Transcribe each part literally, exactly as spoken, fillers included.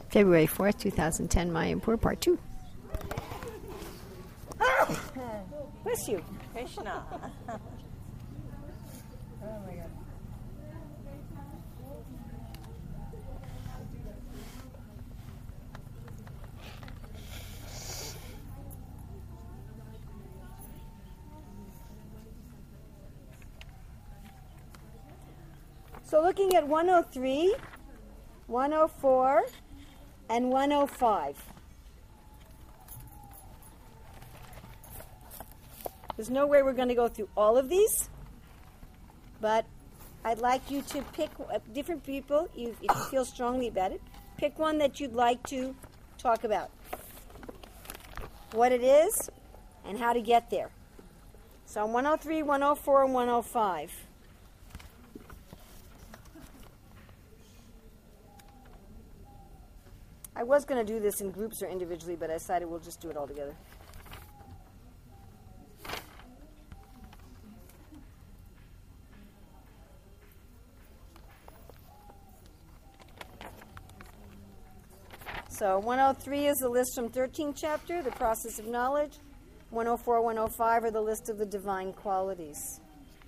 February fourth, two thousand ten, Mayapur, Part two. Bless you. Krishna. Oh my God. So looking at one oh three, one oh four, and one oh five. There's no way we're going to go through all of these, but I'd like you to pick uh, different people, you, if you feel strongly about it, pick one that you'd like to talk about. What it is and how to get there. So one oh three, one oh four, and one oh five. I was going to do this in groups or individually, but I decided we'll just do it all together. So one oh three is the list from thirteenth chapter, the process of knowledge. one oh four, one oh five are the list of the divine qualities.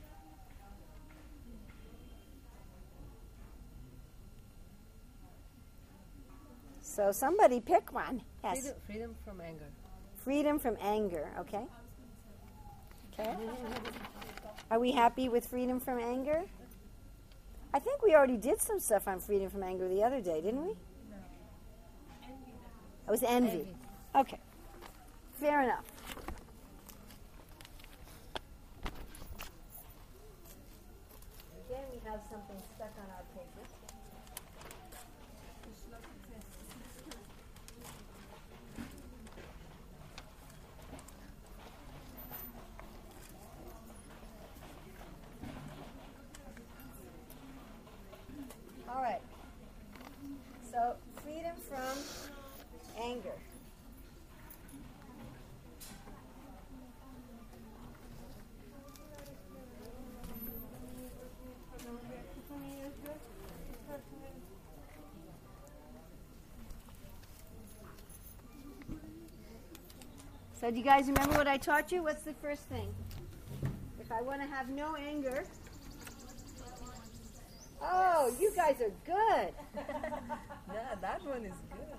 So somebody pick one. Yes. Freedom, freedom from anger. Freedom from anger, okay? Okay. Are we happy with freedom from anger? I think we already did some stuff on freedom from anger the other day, didn't we? It was envy. envy. Okay. Fair enough. Again, we have something stuck on our paper. All right. So, freedom from anger. So do you guys remember what I taught you? What's the first thing? If I want to have no anger. Oh, you guys are good. Yeah, that one is good.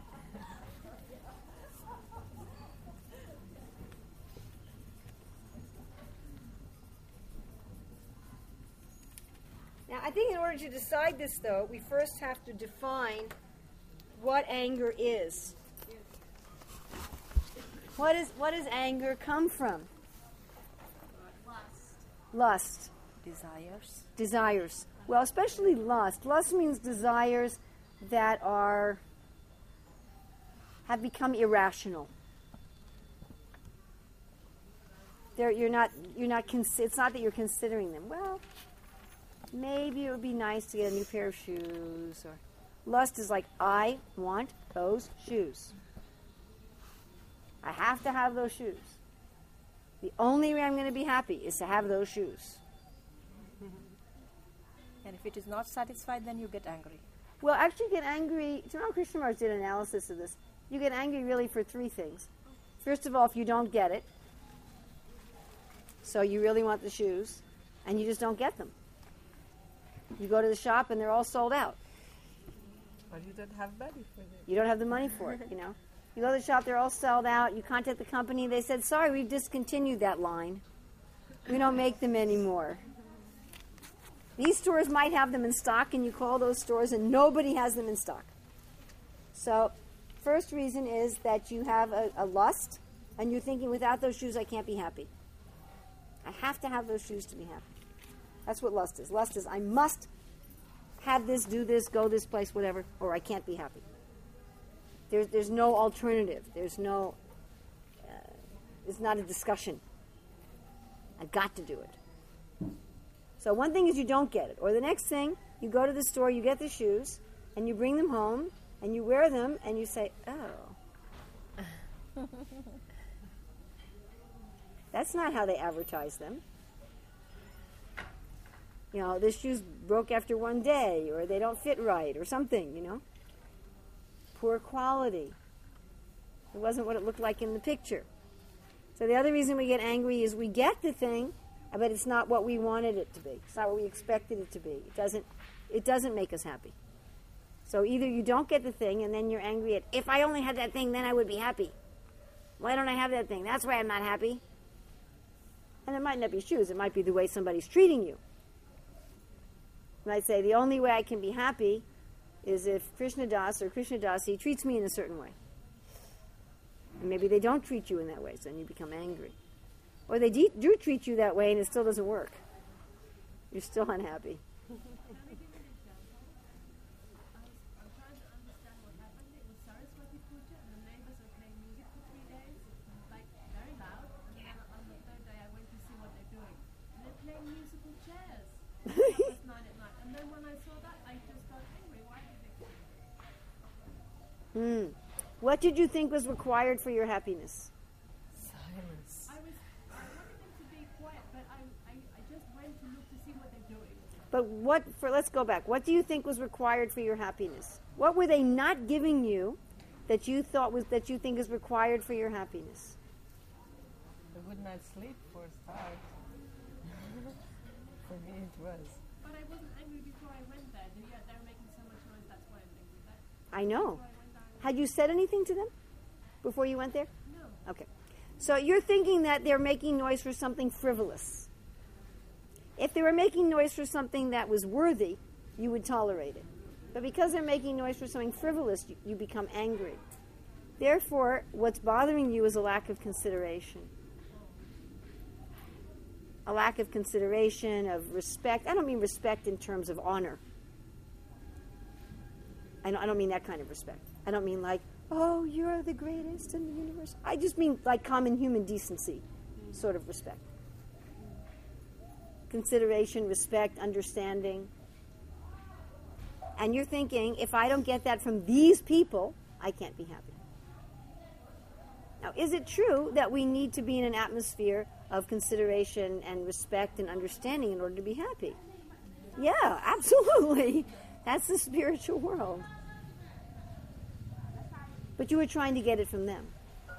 Now, I think in order to decide this, though, we first have to define what anger is. What is what does anger come from? Lust. Lust. Desires. Desires. Well, especially lust. Lust means desires that are have become irrational. They're, you're not you're not cons- it's not that you're considering them. Well, maybe it would be nice to get a new pair of shoes. Or lust is like, I want those shoes. I have to have those shoes. The only way I'm going to be happy is to have those shoes. And if it is not satisfied, then you get angry. Well, actually you get angry. Tamal Krishnamurti did an analysis of this. You get angry really for three things. First of all, if you don't get it, so you really want the shoes, and you just don't get them. You go to the shop and they're all sold out. Or you don't have money for them. You don't have the money for it, you know. You go to the shop, they're all sold out. You contact the company, they said, sorry, we've discontinued that line. We don't make them anymore. These stores might have them in stock, and you call those stores, and nobody has them in stock. So, first reason is that you have a, a lust, and you're thinking, without those shoes, I can't be happy. I have to have those shoes to be happy. That's what lust is. Lust is, I must have this, do this, go this place, whatever, or I can't be happy. There's, there's no alternative. There's no, uh, it's not a discussion. I got to do it. So one thing is you don't get it. Or the next thing, you go to the store, you get the shoes, and you bring them home, and you wear them, and you say, oh. That's not how they advertise them. You know, the shoes broke after one day, or they don't fit right, or something, you know. poor quality. It wasn't what it looked like in the picture. So the other reason we get angry is we get the thing, but it's not what we wanted it to be. It's not what we expected it to be. It doesn't, it doesn't make us happy. So either you don't get the thing and then you're angry at, if I only had that thing, then I would be happy. Why don't I have that thing? That's why I'm not happy. And it might not be shoes. It might be the way somebody's treating you. You might say, the only way I can be happy is if Krishna Das or Krishna Dasi treats me in a certain way. And maybe they don't treat you in that way, so then you become angry. Or they de- do treat you that way and it still doesn't work. You're still unhappy. Hmm. What did you think was required for your happiness? Silence. I was I wanted them to be quiet, but I, I, I just went to look to see what they're doing. But what for let's go back. What do you think was required for your happiness? What were they not giving you that you thought was that you think is required for your happiness? I would not sleep for a start. For me it was. But I wasn't angry before I went there. They, yeah, they're making so much noise, that's why I'm angry. That, I know. before I went there, Had you said anything to them before you went there? no. Okay. So you're thinking that they're making noise for something frivolous. If they were making noise for something that was worthy, you would tolerate it. But because they're making noise for something frivolous, you, you become angry. Therefore, what's bothering you is a lack of consideration. A lack of consideration, of respect. I don't mean respect in terms of honor. I don't, I don't mean that kind of respect. I don't mean like, oh, you're the greatest in the universe. I just mean like common human decency sort of respect. Consideration, respect, understanding. And you're thinking, if I don't get that from these people, I can't be happy. Now, is it true that we need to be in an atmosphere of consideration and respect and understanding in order to be happy? Yeah, absolutely. That's the spiritual world. But you were trying to get it from them.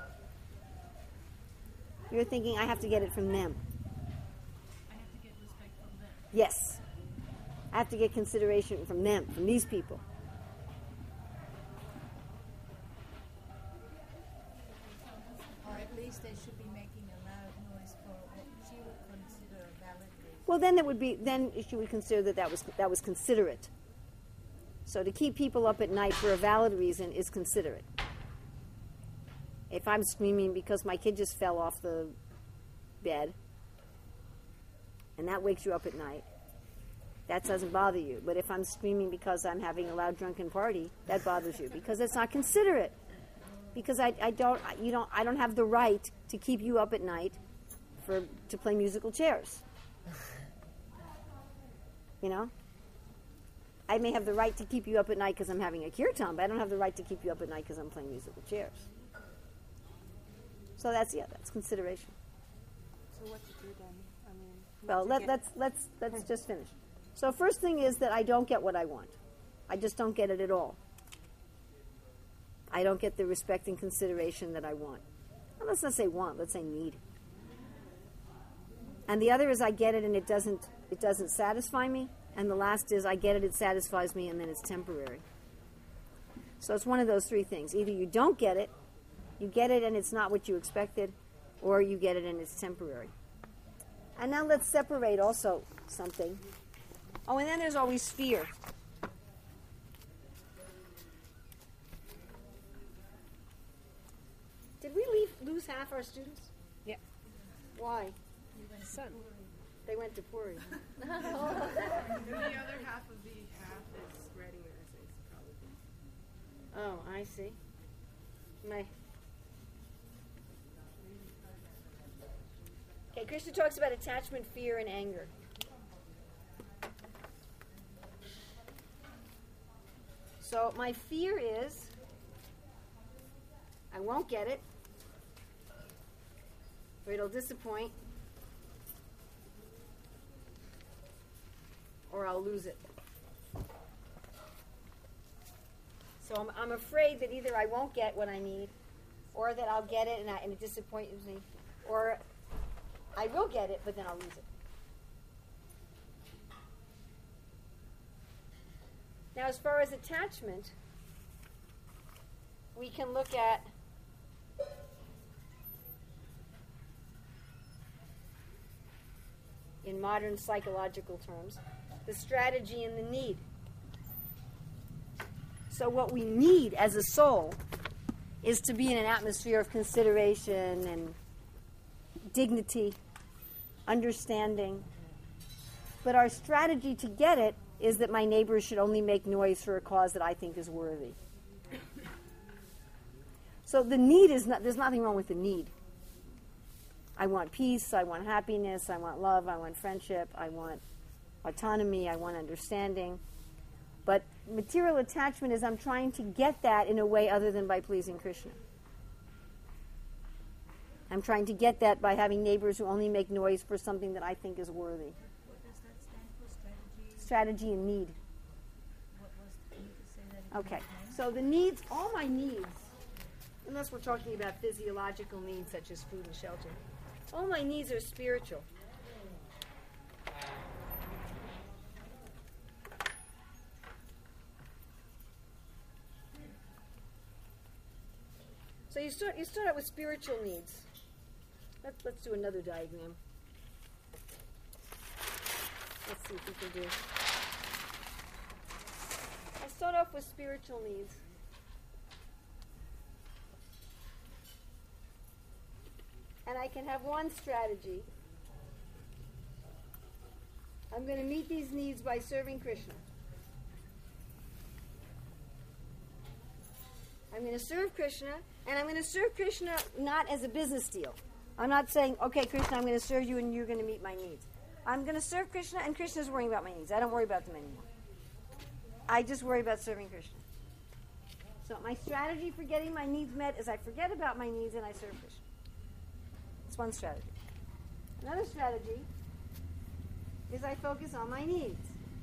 You're thinking, I have to get it from them. I have to get respect from them. Yes. I have to get consideration from them, from these people. Or at least they should be making a loud noise for what she would consider a valid reason. Well, then it would be. Then she would consider that that was that was considerate. So to keep people up at night for a valid reason is considerate. If I'm screaming because my kid just fell off the bed, and that wakes you up at night, that doesn't bother you. But if I'm screaming because I'm having a loud drunken party, that bothers you because it's not considerate. Because I, I don't you don't I don't have the right to keep you up at night for to play musical chairs. You know? I may have the right to keep you up at night because I'm having a kirtan, but I don't have the right to keep you up at night because I'm playing musical chairs. So that's yeah, that's consideration. So what to do then? I mean, Well, to let, get- let's let's let's just finish. So first thing is that I don't get what I want. I just don't get it at all. I don't get the respect and consideration that I want. Well, let's not say want, let's say need. And the other is I get it and it doesn't it doesn't satisfy me. And the last is I get it, it satisfies me, and then it's temporary. So it's one of those three things. Either you don't get it, you get it and it's not what you expected, or you get it and it's temporary. And now let's separate also something. Oh, and then there's always fear. Did we leave, lose half our students? Yeah. Why? Son. They went to Puri. And the other half of the half is writing their essays, probably. Oh, I see. My. Okay, Krishna talks about attachment, fear, and anger. So my fear is I won't get it, or it'll disappoint, or I'll lose it. So I'm, I'm afraid that either I won't get what I need, or that I'll get it and, I, and it disappoints me, or I will get it, but then I'll lose it. Now, as far as attachment, we can look at in modern psychological terms, the strategy and the need. So what we need as a soul is to be in an atmosphere of consideration and dignity, understanding. But our strategy to get it is that my neighbors should only make noise for a cause that I think is worthy. So the need is not, there's nothing wrong with the need. I want peace, I want happiness, I want love, I want friendship, I want autonomy, I want understanding. But material attachment is I'm trying to get that in a way other than by pleasing Krishna. I'm trying to get that by having neighbors who only make noise for something that I think is worthy. What does that stand for? Strategy? Strategy and need. What was, can you just say that again? Okay, so the needs, all my needs, unless we're talking about physiological needs such as food and shelter, all my needs are spiritual. So you start you start out with spiritual needs. Let's let's do another diagram. Let's see if we can do. I start off with spiritual needs. And I can have one strategy. I'm going to meet these needs by serving Krishna. I'm going to serve Krishna, and I'm going to serve Krishna not as a business deal. I'm not saying, okay, Krishna, I'm going to serve you and you're going to meet my needs. I'm going to serve Krishna, and Krishna's worrying about my needs. I don't worry about them anymore. I just worry about serving Krishna. So my strategy for getting my needs met is I forget about my needs and I serve Krishna. That's one strategy. Another strategy is I focus on my needs.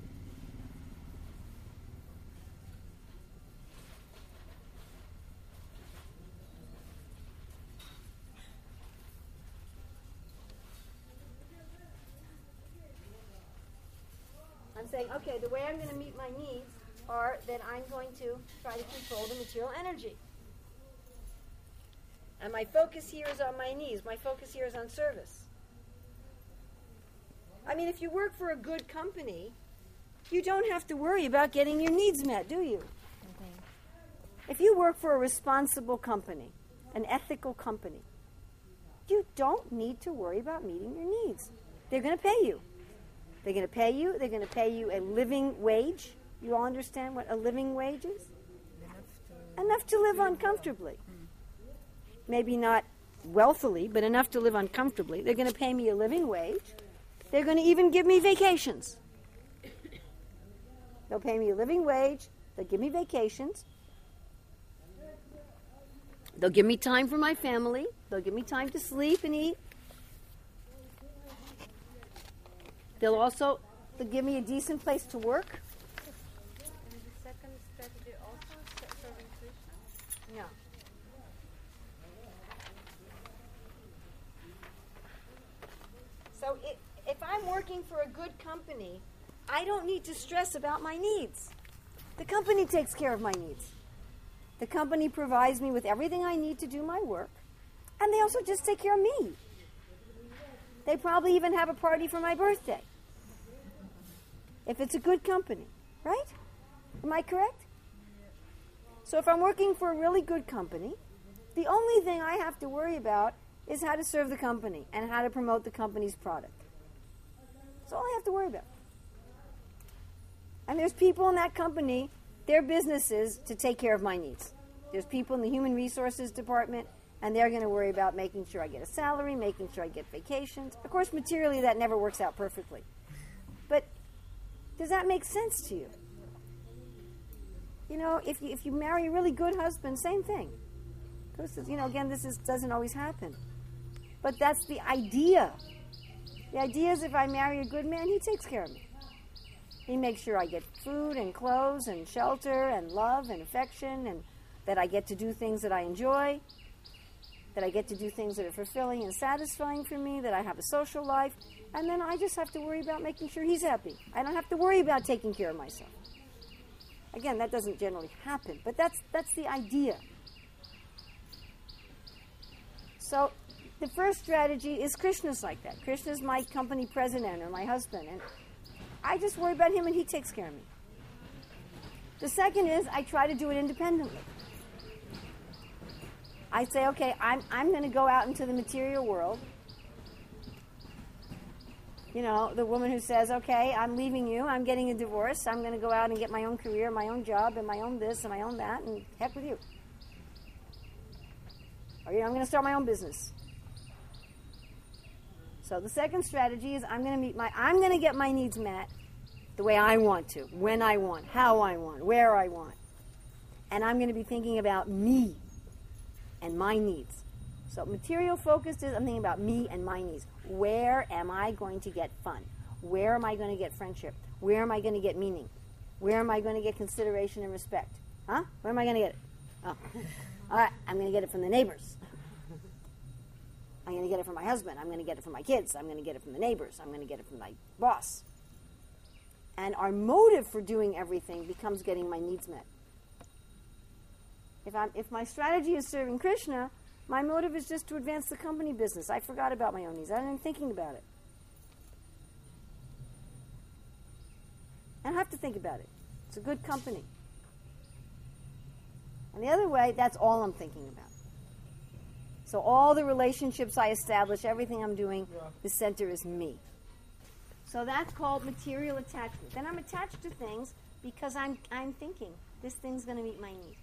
I'm saying, okay, the way I'm going to meet my needs are that I'm going to try to control the material energy. And my focus here is on my needs. My focus here is on service. I mean, if you work for a good company, you don't have to worry about getting your needs met, do you? Mm-hmm. If you work for a responsible company, an ethical company, you don't need to worry about meeting your needs. They're going to pay you. They're going to pay you. They're going to pay you a living wage. You all understand what a living wage is? Enough to, enough to live on comfortably. Maybe not wealthily, but enough to live on comfortably. They're going to pay me a living wage. They're going to even give me vacations. They'll pay me a living wage. They'll give me vacations. They'll give me time for my family. They'll give me time to sleep and eat. They'll also they'll give me a decent place to work. And the second strategy also serving Krishna? No. So it, if I'm working for a good company, I don't need to stress about my needs. The company takes care of my needs. The company provides me with everything I need to do my work, and they also just take care of me. They probably even have a party for my birthday. If it's a good company, right? Am I correct? So if I'm working for a really good company, the only thing I have to worry about is how to serve the company and how to promote the company's product. That's all I have to worry about. And there's people in that company, their business is to take care of my needs. There's people in the human resources department, and they're going to worry about making sure I get a salary, making sure I get vacations. Of course, materially, that never works out perfectly. But does that make sense to you? You know, if you, if you marry a really good husband, same thing. Because, you know, again, this is, doesn't always happen. But that's the idea. The idea is if I marry a good man, he takes care of me. He makes sure I get food and clothes and shelter and love and affection, and that I get to do things that I enjoy, that I get to do things that are fulfilling and satisfying for me, that I have a social life, and then I just have to worry about making sure he's happy. I don't have to worry about taking care of myself. Again, that doesn't generally happen, but that's that's the idea. So the first strategy is Krishna's like that. Krishna's my company president or my husband, and I just worry about him and he takes care of me. The second is I try to do it independently. I say, okay, I'm I'm going to go out into the material world. You know, the woman who says, okay, I'm leaving you, I'm getting a divorce, I'm going to go out and get my own career, my own job, and my own this and my own that, and heck with you. Or, you know, I'm going to start my own business. So the second strategy is I'm going to meet my, I'm going to get my needs met the way I want to, when I want, how I want, where I want. And I'm going to be thinking about me and my needs. So material focused is I'm thinking about me and my needs. Where am I going to get fun? Where am I going to get friendship? Where am I going to get meaning? Where am I going to get consideration and respect? Huh? Where am I going to get it? Oh. All right, I'm going to get it from the neighbors. I'm going to get it from my husband. I'm going to get it from my kids. I'm going to get it from the neighbors. I'm going to get it from my boss. And our motive for doing everything becomes getting my needs met. If I'm, if my strategy is serving Krishna, my motive is just to advance the company business. I forgot about my own needs. I'm not even thinking about it. I don't have to think about it. It's a good company. And the other way, that's all I'm thinking about. So all the relationships I establish, everything I'm doing, the center is me. So that's called material attachment. Then I'm attached to things because I'm I'm thinking this thing's going to meet my need.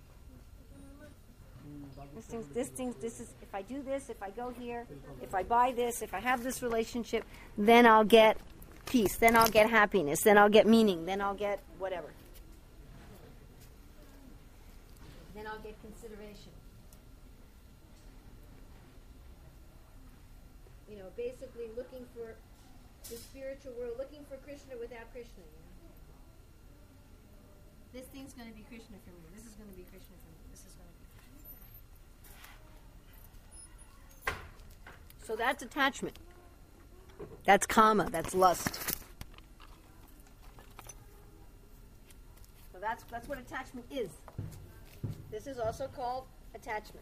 This thing, this thing, this is. If I do this, if I go here, if I buy this, if I have this relationship, then I'll get peace. Then I'll get happiness. Then I'll get meaning. Then I'll get whatever. Then I'll get consideration. You know, basically looking for the spiritual world, looking for Krishna without Krishna. You know? This thing's going to be Krishna for me. This is going to be Krishna for me. This is going to be. So that's attachment. That's kama. That's lust. So that's that's what attachment is. This is also called attachment.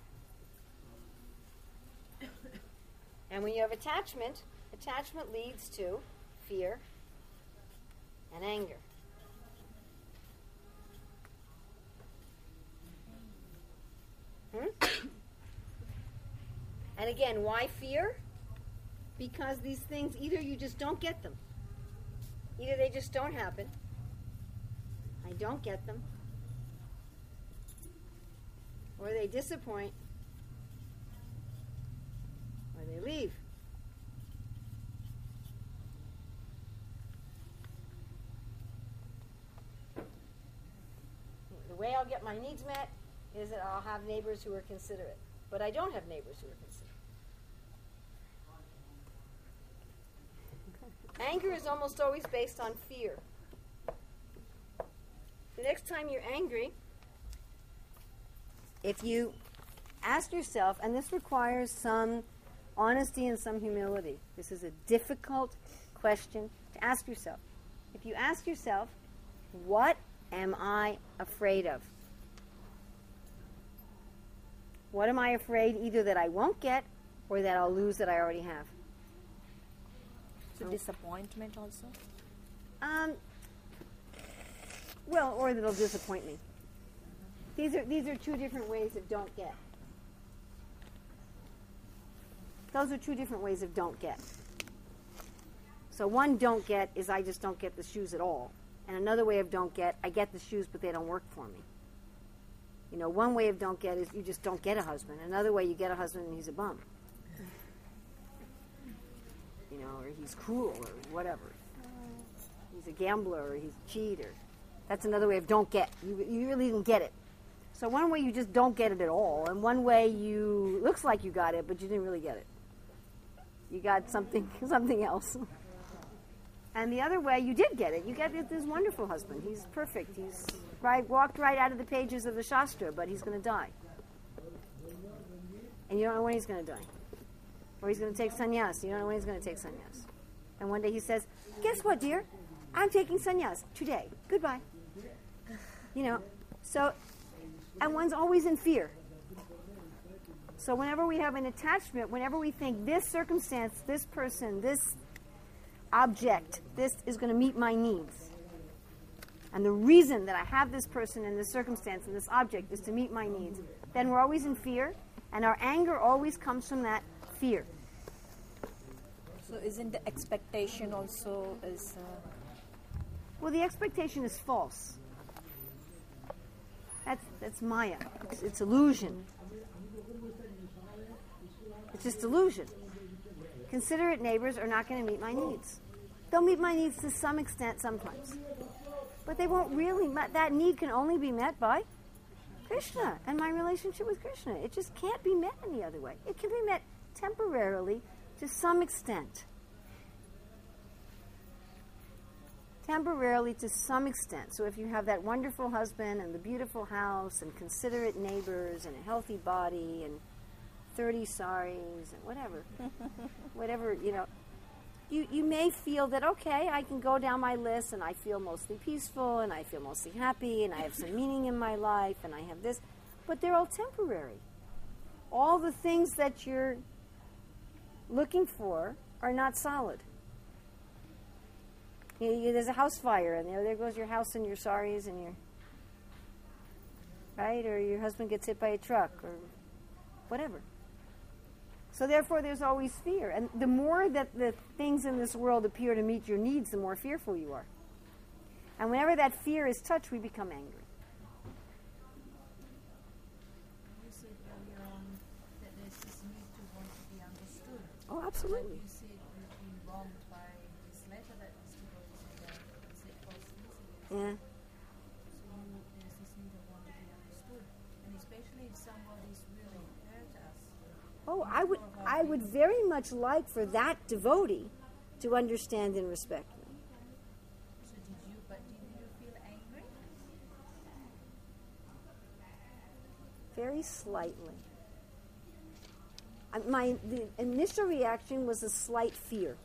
And when you have attachment, attachment leads to fear and anger. Hmm? And again, why fear? Because these things, either you just don't get them, either they just don't happen, I don't get them, or they disappoint, or they leave. The way I'll get my needs met is that I'll have neighbors who are considerate. But I don't have neighbors who are considerate. Anger is almost always based on fear. The next time you're angry, if you ask yourself, and this requires some honesty and some humility. This is a difficult question to ask yourself. If you ask yourself, what am I afraid of? What am I afraid either that I won't get or that I'll lose that I already have? So disappointment also? Um, well, or that it'll disappoint me. These are these are two different ways of don't get. Those are two different ways of don't get. So one don't get is I just don't get the shoes at all. And another way of don't get, I get the shoes but they don't work for me. You know, one way of don't get is you just don't get a husband. Another way you get a husband and he's a bum. You know, or he's cruel or whatever. He's a gambler or he's a cheater. That's another way of don't get. You, you really didn't get it. So one way you just don't get it at all, and one way you looks like you got it, but you didn't really get it. You got something something else. And the other way, you did get it. You get this wonderful husband. He's perfect. He's right, walked right out of the pages of the Shastra, but he's going to die. And you don't know when he's going to die. Or he's going to take sannyas. You don't know when he's going to take sannyas. And one day he says, guess what, dear? I'm taking sannyas today. Goodbye. You know, so, and one's always in fear. So whenever we have an attachment, whenever we think this circumstance, this person, this object, this is going to meet my needs, and the reason that I have this person and this circumstance and this object is to meet my needs, then we're always in fear, and our anger always comes from that fear. So isn't the expectation also is... Uh... Well, the expectation is false. That's, that's Maya. It's, it's illusion. It's just illusion. Considerate neighbors are not going to meet my needs. They'll meet my needs to some extent sometimes. But they won't really, met, that need can only be met by Krishna and my relationship with Krishna. It just can't be met any other way. It can be met temporarily to some extent. Temporarily to some extent. So if you have that wonderful husband and the beautiful house and considerate neighbors and a healthy body and thirty saris and whatever, whatever, you know, you, you may feel that, okay, I can go down my list and I feel mostly peaceful and I feel mostly happy and I have some meaning in my life and I have this, but they're all temporary. All the things that you're looking for are not solid. You, you, there's a house fire, and there, there goes your house and your saris and your, right? Or your husband gets hit by a truck, or whatever. So therefore, there's always fear. And the more that the things in this world appear to meet your needs, the more fearful you are. And whenever that fear is touched, we become angry. You said earlier on that there's this need to want to be understood. Oh, absolutely. You said you've been wronged by this letter that Mister Goes said false messages. Yeah. So you, there's this need of want to be understood. And especially if somebody's really hurt us. Oh, I would, I would very much like for that devotee to understand and respect me. So did you, but did you feel angry? Very slightly. Uh, My the initial reaction was a slight fear.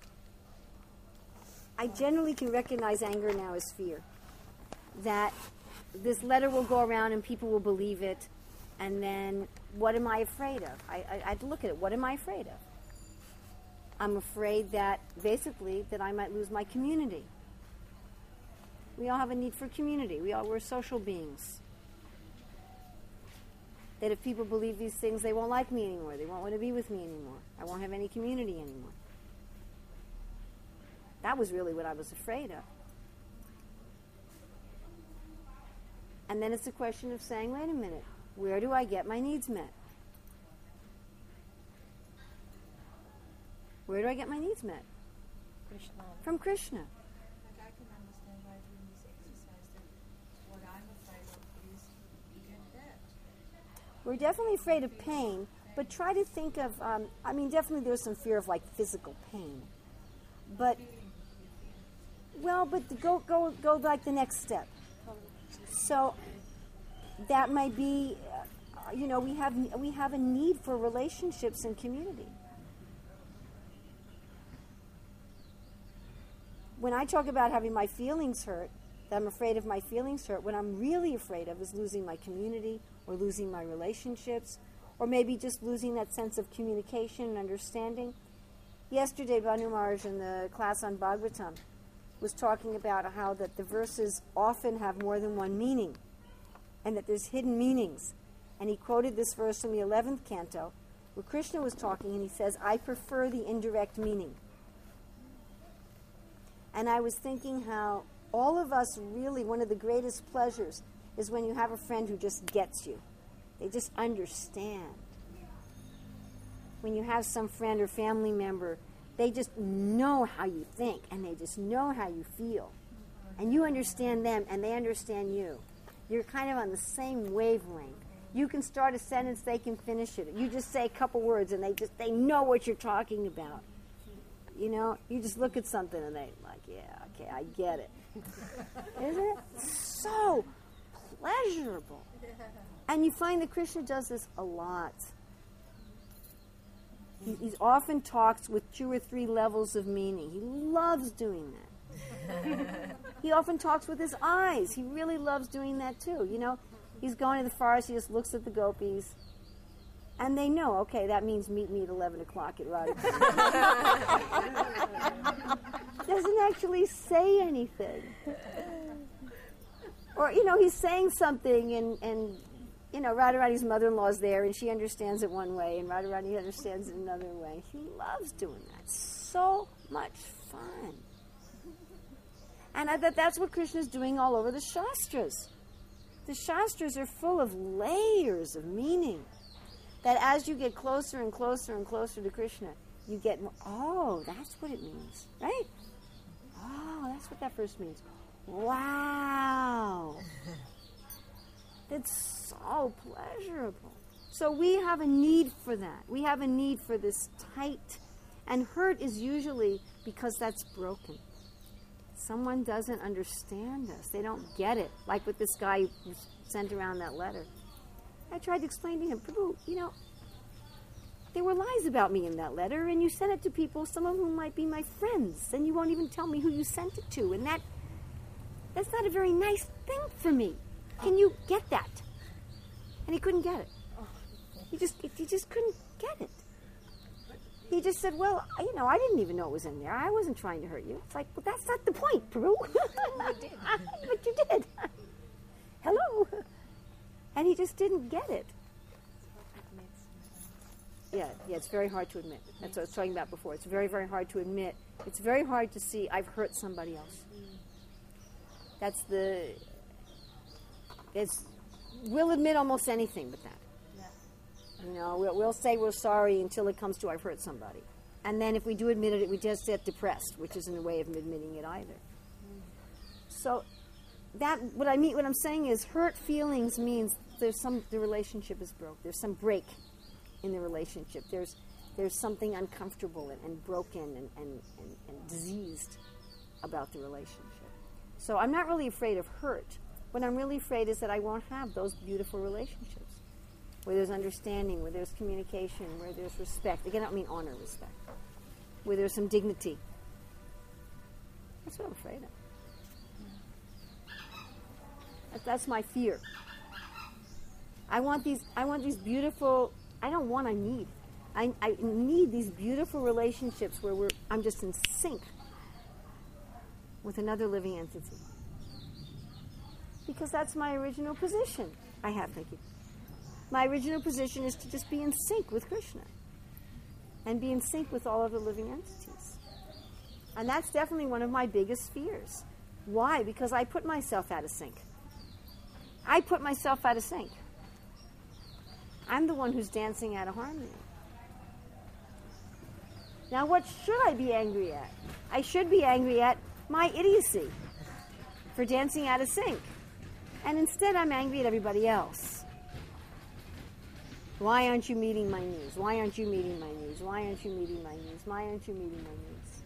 I generally can recognize anger now as fear. That this letter will go around and people will believe it, and then what am I afraid of? I, I, I had to look at it. What am I afraid of? I'm afraid that, basically, that I might lose my community. We all have a need for community. We all, we're social beings. That if people believe these things, they won't like me anymore. They won't want to be with me anymore. I won't have any community anymore. That was really what I was afraid of. And then it's a question of saying, wait a minute, where do I get my needs met? Where do I get my needs met? Krishna. From Krishna. Like I can understand by doing this exercise that what I'm afraid of is you get that. We're definitely afraid of pain, but try to think of, um, I mean, definitely there's some fear of like physical pain. But, well, but the go, go, go like the next step. So that might be, uh, you know, we have we have a need for relationships and community. When I talk about having my feelings hurt, that I'm afraid of my feelings hurt, what I'm really afraid of is losing my community or losing my relationships or maybe just losing that sense of communication and understanding. Yesterday, Banu Maharaj in the class on Bhagavatam was talking about how that the verses often have more than one meaning and that there's hidden meanings. And he quoted this verse from the eleventh canto where Krishna was talking and he says, I prefer the indirect meaning. And I was thinking how all of us really, one of the greatest pleasures is when you have a friend who just gets you. They just understand. When you have some friend or family member, they just know how you think and they just know how you feel. And you understand them and they understand you. You're kind of on the same wavelength. You can start a sentence, they can finish it. You just say a couple words and they just they know what you're talking about. You know, you just look at something and they like, yeah, okay, I get it. Isn't it? So pleasurable. And you find that Krishna does this a lot. He he's often talks with two or three levels of meaning. He loves doing that. He often talks with his eyes. He really loves doing that too. You know, he's going to the forest, he just looks at the gopis, and they know, okay, that means meet me at eleven o'clock at Radha. Doesn't actually say anything. Or, you know, he's saying something and, and you know, Radharani's mother-in-law's there and she understands it one way and Radharani understands it another way. He loves doing that. So much fun. And I thought that's what Krishna's doing all over the Shastras. The Shastras are full of layers of meaning. That as you get closer and closer and closer to Krishna, you get more, oh, that's what it means, right? Oh, that's what that verse means. Wow. That's so pleasurable. So we have a need for that. We have a need for this tight. And hurt is usually because that's broken. Someone doesn't understand us. They don't get it. Like with this guy who sent around that letter. I tried to explain to him, Prabhu, you know, there were lies about me in that letter, and you sent it to people, some of whom might be my friends, and you won't even tell me who you sent it to, and that that's not a very nice thing for me. Can you get that? And he couldn't get it. He just he just couldn't get it. He just said, well, you know, I didn't even know it was in there. I wasn't trying to hurt you. It's like, well, that's not the point, Prabhu. You did. But you did. Hello. And he just didn't get it. Yeah, yeah, it's very hard to admit. That's what I was talking about before. It's very, very hard to admit. It's very hard to see I've hurt somebody else. That's the... It's, we'll admit almost anything but that. You know, we'll, we'll say we're sorry until it comes to I've hurt somebody. And then if we do admit it, we just get depressed, which isn't a way of admitting it either. So that what I mean, what I'm saying is hurt feelings means there's some, the relationship is broke. There's some break in the relationship. There's there's something uncomfortable and, and broken and, and, and, and diseased about the relationship. So I'm not really afraid of hurt. What I'm really afraid is that I won't have those beautiful relationships where there's understanding, where there's communication, where there's respect. Again, I don't mean honor, respect. Where there's some dignity. That's what I'm afraid of. That, that's my fear. I want these. I want these beautiful. I don't want. I need. I, I need these beautiful relationships where we're. I'm just in sync with another living entity. Because that's my original position. I have. Thank you. My original position is to just be in sync with Krishna and be in sync with all other living entities. And that's definitely one of my biggest fears. Why? Because I put myself out of sync. I put myself out of sync. I'm the one who's dancing out of harmony. Now, what should I be angry at? I should be angry at my idiocy for dancing out of sync. And instead, I'm angry at everybody else. Why aren't you meeting my needs? Why aren't you meeting my needs? Why aren't you meeting my needs? Why aren't you meeting my needs?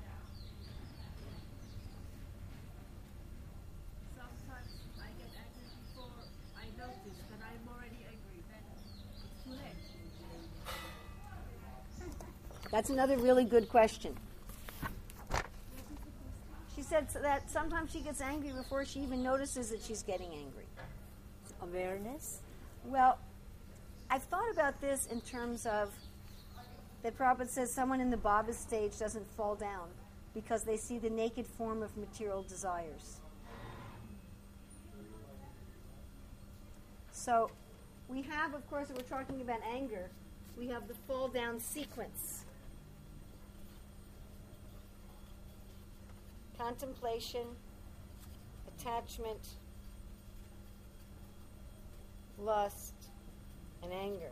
Sometimes I get angry before I notice that I'm already angry. Then it's too late. That's another really good question. She said that sometimes she gets angry before she even notices that she's getting angry. Awareness? Well, I've thought about this in terms of that Prabhupada says someone in the Baba stage doesn't fall down because they see the naked form of material desires. So we have, of course, if we're talking about anger, we have the fall down sequence. Contemplation, attachment, lust, and anger.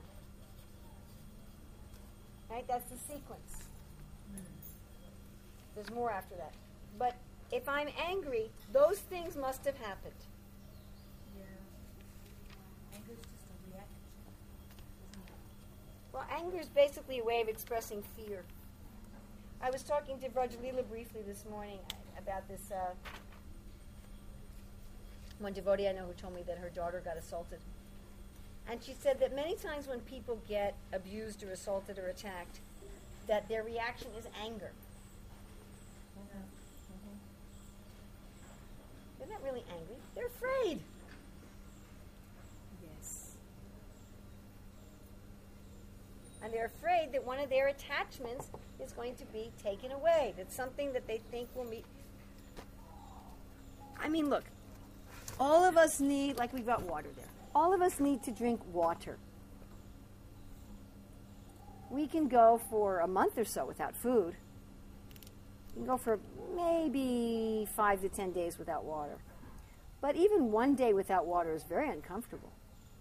Right? That's the sequence. There's more after that. But if I'm angry, those things must have happened. Yeah. Anger is just a reaction. Well, anger is basically a way of expressing fear. I was talking to Vrajlila briefly this morning about this uh, one devotee I know who told me that her daughter got assaulted. And she said that many times when people get abused or assaulted or attacked, that their reaction is anger. They're not really angry. They're afraid. Yes. And they're afraid that one of their attachments is going to be taken away. That's something that they think will meet. I mean, look, all of us need, like we've got water there, all of us need to drink water. We can go for a month or so without food. You can go for maybe five to ten days without water. But even one day without water is very uncomfortable.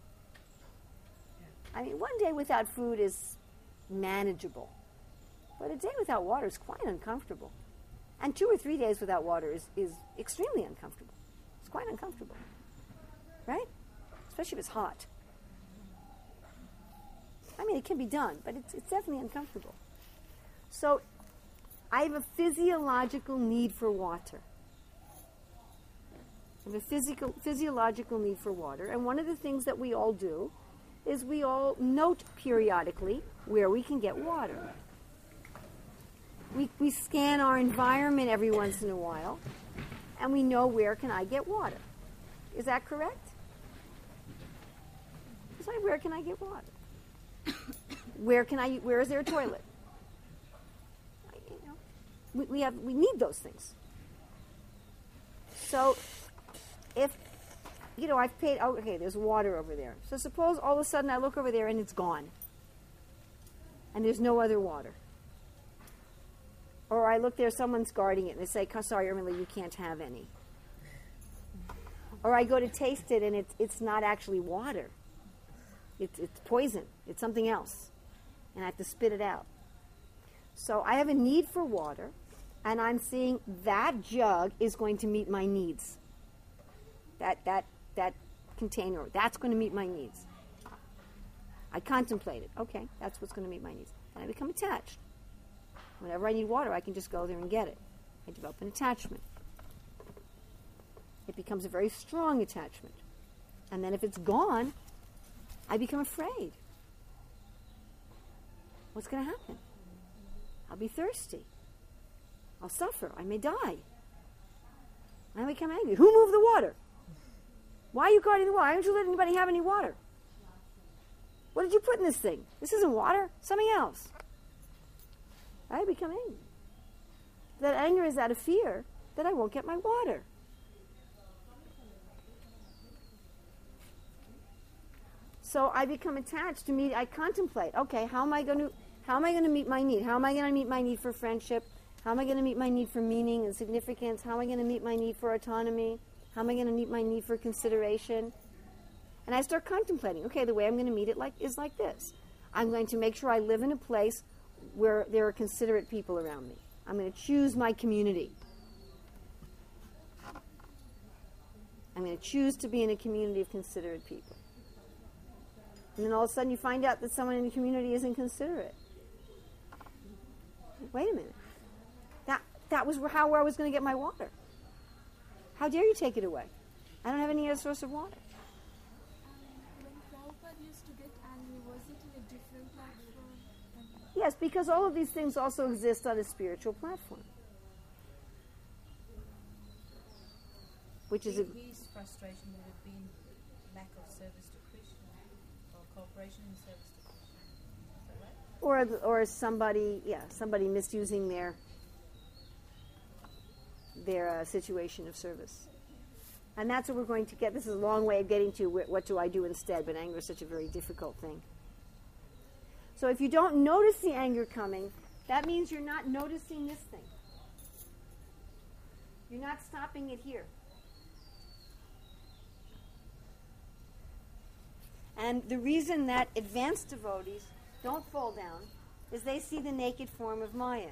I mean, one day without food is manageable. But a day without water is quite uncomfortable. And two or three days without water is, is extremely uncomfortable. It's quite uncomfortable. Right? Especially if it's hot. I mean, it can be done, but it's, it's definitely uncomfortable. So, I have a physiological need for water. I have a physical, physiological need for water. And one of the things that we all do is we all note periodically where we can get water. We, we scan our environment every once in a while, and we know where can I get water. Is that correct? It's like, where can I get water? Where can I? Where is there a toilet? You know, we, we have we need those things. So, if you know, I've paid. Oh, okay, there's water over there. So suppose all of a sudden I look over there and it's gone, and there's no other water. Or I look there, someone's guarding it, and they say, "Sorry, Emily, you can't have any." Or I go to taste it, and it's it's not actually water. It's it's poison. It's something else, and I have to spit it out. So I have a need for water, and I'm seeing that jug is going to meet my needs. That that that container, that's going to meet my needs. I contemplate it. Okay, that's what's going to meet my needs. And I become attached. Whenever I need water, I can just go there and get it. I develop an attachment. It becomes a very strong attachment. And then if it's gone, I become afraid. What's going to happen? I'll be thirsty. I'll suffer. I may die. I become angry. Who moved the water? Why are you guarding the water? Why don't you let anybody have any water? What did you put in this thing? This isn't water. Something else. I become angry. That anger is out of fear that I won't get my water. So I become attached to me. I contemplate. Okay, how am I going to how am I going to meet my need? How am I going to meet my need for friendship? How am I going to meet my need for meaning and significance? How am I going to meet my need for autonomy? How am I going to meet my need for consideration? And I start contemplating. Okay, the way I'm going to meet it like is like this. I'm going to make sure I live in a place where there are considerate people around me. I'm going to choose my community. I'm going to choose to be in a community of considerate people. And then all of a sudden you find out that someone in the community isn't considerate. Wait a minute. That that was how where I was going to get my water. How dare you take it away? I don't have any other source of water. When Prabhupada used to get angry, was it in a different platform? Yes, because all of these things also exist on a spiritual platform. Which is a... His frustration would have been lack of service to Krishna, or cooperation in service to Krishna. Is that right? Or or somebody, yeah, somebody misusing their their uh, situation of service. And that's what we're going to get. This is a long way of getting to wh- what do I do instead, but anger is such a very difficult thing. So if you don't notice the anger coming, that means you're not noticing this thing. You're not stopping it here. And the reason that advanced devotees don't fall down is they see the naked form of Maya.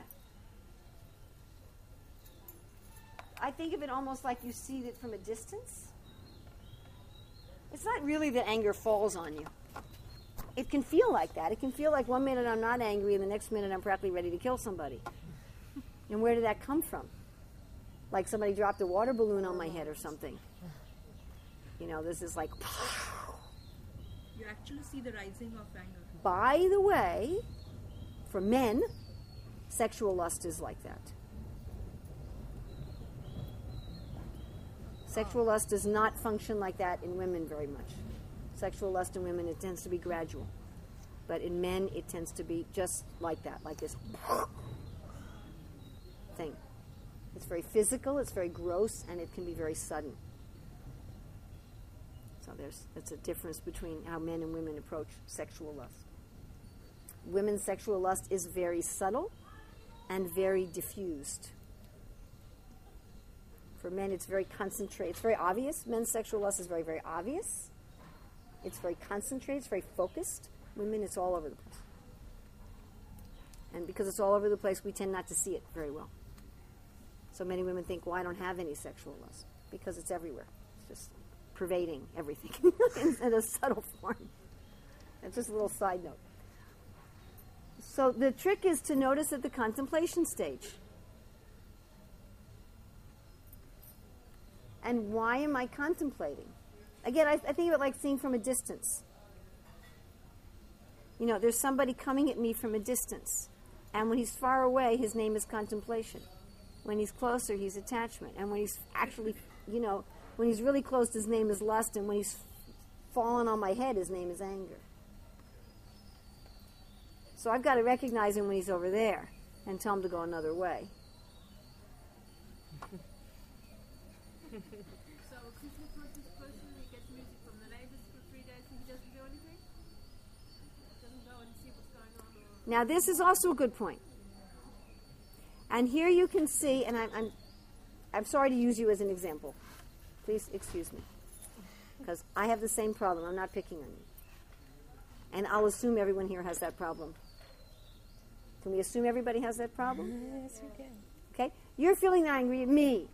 I think of it almost like you see it from a distance. It's not really that anger falls on you. It can feel like that. It can feel like one minute I'm not angry and the next minute I'm practically ready to kill somebody. And where did that come from? Like somebody dropped a water balloon on my head or something. You know, this is like... You actually see the rising of anger. By the way, for men, sexual lust is like that. Sexual lust does not function like that in women very much. Sexual lust in women, it tends to be gradual. But in men, it tends to be just like that, like this thing. It's very physical, it's very gross, and it can be very sudden. So there's that's a difference between how men and women approach sexual lust. Women's sexual lust is very subtle and very diffused. For men, it's very concentrated. It's very obvious. Men's sexual lust is very, very obvious. It's very concentrated. It's very focused. Women, it's all over the place. And because it's all over the place, we tend not to see it very well. So many women think, well, I don't have any sexual lust. Because it's everywhere. It's just pervading everything in a subtle form. That's just a little side note. So the trick is to notice at the contemplation stage. And why am I contemplating? Again, I, I think of it like seeing from a distance. You know, there's somebody coming at me from a distance. And when he's far away, his name is contemplation. When he's closer, he's attachment. And when he's actually, you know, when he's really close, his name is lust. And when he's fallen on my head, his name is anger. So I've got to recognize him when he's over there and tell him to go another way. So Krishna conscious person, he gets music from the neighbors for three days and he doesn't do anything? Doesn't go and see what's going on? Or Now this is also a good point. And here you can see, and I'm, I'm, I'm sorry to use you as an example. Please excuse me. Because I have the same problem. I'm not picking on you. And I'll assume everyone here has that problem. Can we assume everybody has that problem? Yes, we can. Okay? You're feeling angry at me.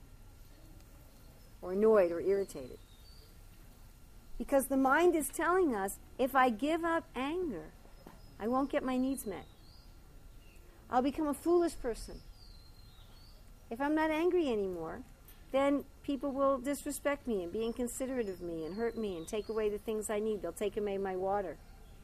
Or annoyed or irritated. Because the mind is telling us, if I give up anger, I won't get my needs met. I'll become a foolish person. If I'm not angry anymore, then people will disrespect me and be inconsiderate of me and hurt me and take away the things I need. They'll take away my water.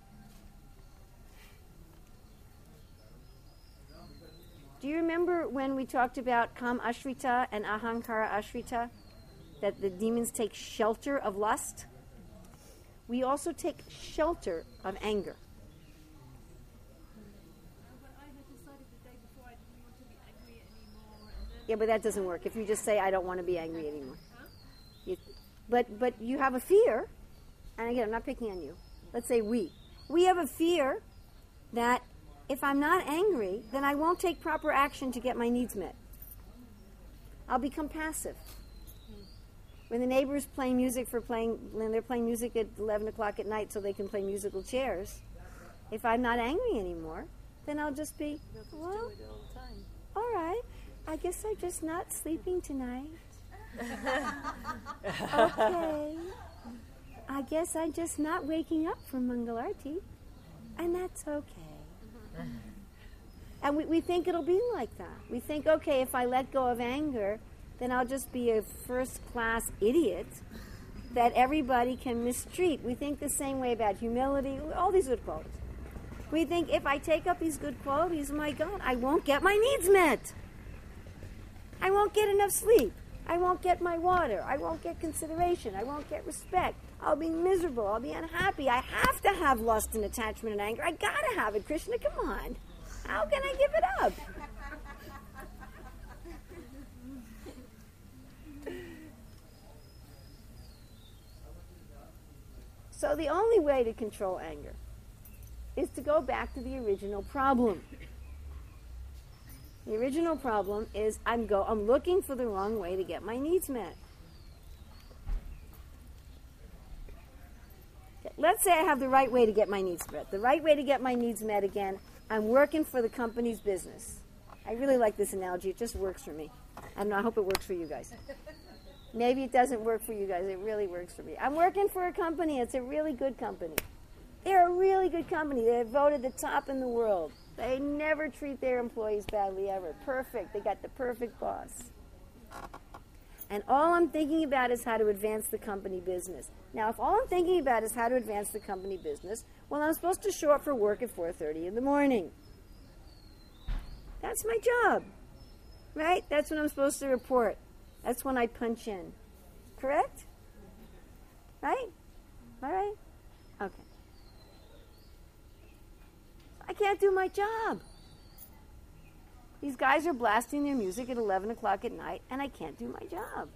Do you remember when we talked about Kam Ashrita and Ahankara Ashrita? That the demons take shelter of lust? We also take shelter of anger. but I had decided the day before I didn't want to be angry anymore. And then Yeah, but that doesn't work. If you just say, I don't want to be angry anymore. You, but, but you have a fear, and again, I'm not picking on you. Let's say we. We have a fear that if I'm not angry, then I won't take proper action to get my needs met. I'll become passive. When the neighbors play music for playing, when they're playing music at eleven o'clock at night so they can play musical chairs, if I'm not angry anymore, then I'll just be, well, Do it all the time. all right, I guess I'm just not sleeping tonight. Okay. I guess I'm just not waking up for Mangalarti, and that's okay. And we, we think it'll be like that. We think, okay, if I let go of anger, then I'll just be a first-class idiot that everybody can mistreat. We think the same way about humility, all these good qualities. We think if I take up these good qualities, my God, I won't get my needs met. I won't get enough sleep. I won't get my water. I won't get consideration. I won't get respect. I'll be miserable. I'll be unhappy. I have to have lust and attachment and anger. I gotta have it, Krishna. Come on. How can I give it up? So the only way to control anger is to go back to the original problem. The original problem is I'm go I'm looking for the wrong way to get my needs met. Okay, let's say I have the right way to get my needs met. The right way to get my needs met again, I'm working for the company's business. I really like this analogy. It just works for me. I don't know, I hope it works for you guys. Maybe it doesn't work for you guys. It really works for me. I'm working for a company. It's a really good company. They're a really good company. They're voted the top in the world. They never treat their employees badly ever. Perfect. They got the perfect boss. And all I'm thinking about is how to advance the company business. Now, if all I'm thinking about is how to advance the company business, well, I'm supposed to show up for work at four thirty in the morning. That's my job, right? That's when I'm supposed to report. That's when I punch in. Correct? Right? All right? Okay. I can't do my job. These guys are blasting their music at eleven o'clock at night, and I can't do my job.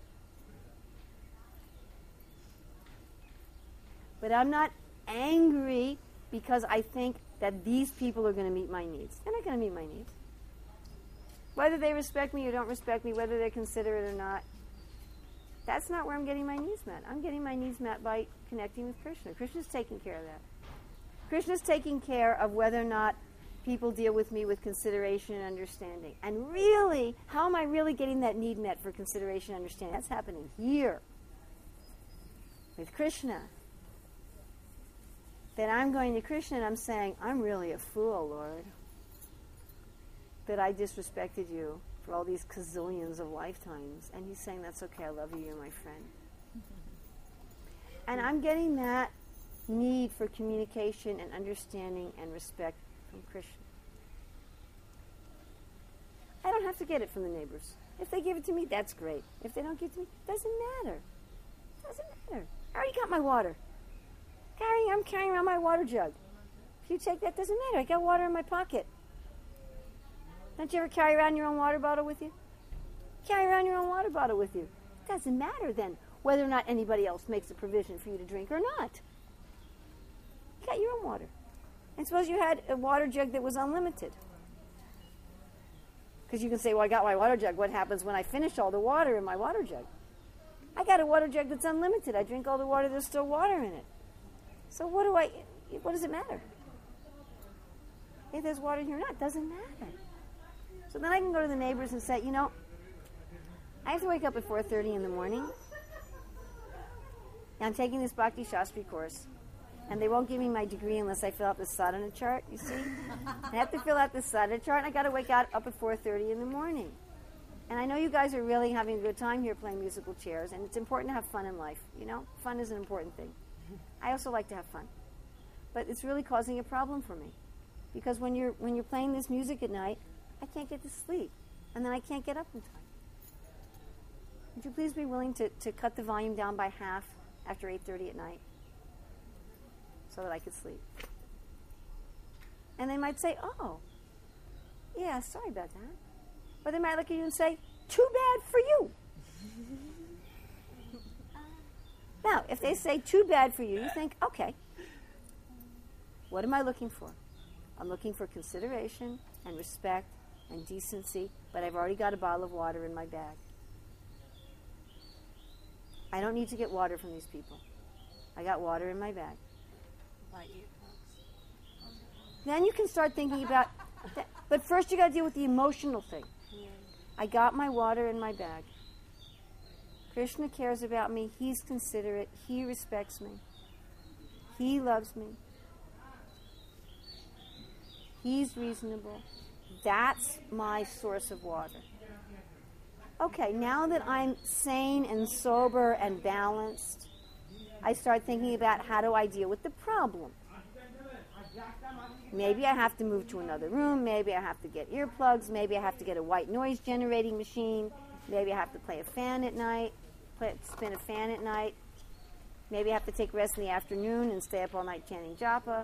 But I'm not angry because I think that these people are going to meet my needs. They're not going to meet my needs. Whether they respect me or don't respect me, whether they're considerate or not, that's not where I'm getting my needs met. I'm getting my needs met by connecting with Krishna. Krishna's taking care of that. Krishna's taking care of whether or not people deal with me with consideration and understanding. And really, how am I really getting that need met for consideration and understanding? That's happening here with Krishna. That I'm going to Krishna and I'm saying, I'm really a fool, Lord, that I disrespected you for all these gazillions of lifetimes. And he's saying, that's okay, I love you, you're my friend. And I'm getting that need for communication and understanding and respect from Krishna. I don't have to get it from the neighbors. If they give it to me, that's great. If they don't give it to me, doesn't matter. Doesn't matter. I already got my water. Carrying, I'm carrying around my water jug. If you take that, doesn't matter. I got water in my pocket. Don't you ever carry around your own water bottle with you? Carry around your own water bottle with you. It doesn't matter then whether or not anybody else makes a provision for you to drink or not. You got your own water. And suppose you had a water jug that was unlimited. Because you can say, well, I got my water jug. What happens when I finish all the water in my water jug? I got a water jug that's unlimited. I drink all the water, there's still water in it. So what do I, what does it matter? If there's water here or not, it doesn't matter. So then I can go to the neighbors and say, you know, I have to wake up at four thirty in the morning. And I'm taking this Bhakti Shastri course. And they won't give me my degree unless I fill out the sadhana chart, you see? I have to fill out the sadhana chart, and I got to wake out up at four thirty in the morning. And I know you guys are really having a good time here playing musical chairs, and it's important to have fun in life, you know? Fun is an important thing. I also like to have fun. But it's really causing a problem for me. Because when you're when you're playing this music at night, I can't get to sleep. And then I can't get up in time. Would you please be willing to, to cut the volume down by half after eight thirty at night? So that I could sleep. And they might say, oh, yeah, sorry about that. Or they might look at you and say, too bad for you. Now, if they say too bad for you, you think, okay, what am I looking for? I'm looking for consideration and respect and decency, but I've already got a bottle of water in my bag. I don't need to get water from these people. I got water in my bag. Then you can start thinking about, that, but first you got to deal with the emotional thing. I got my water in my bag. Krishna cares about me. He's considerate. He respects me. He loves me. He's reasonable. That's my source of water. Okay, now that I'm sane and sober and balanced, I start thinking about how do I deal with the problem. Maybe I have to move to another room. Maybe I have to get earplugs. Maybe I have to get a white noise generating machine. Maybe I have to play a fan at night, play, spin a fan at night. Maybe I have to take rest in the afternoon and stay up all night chanting japa.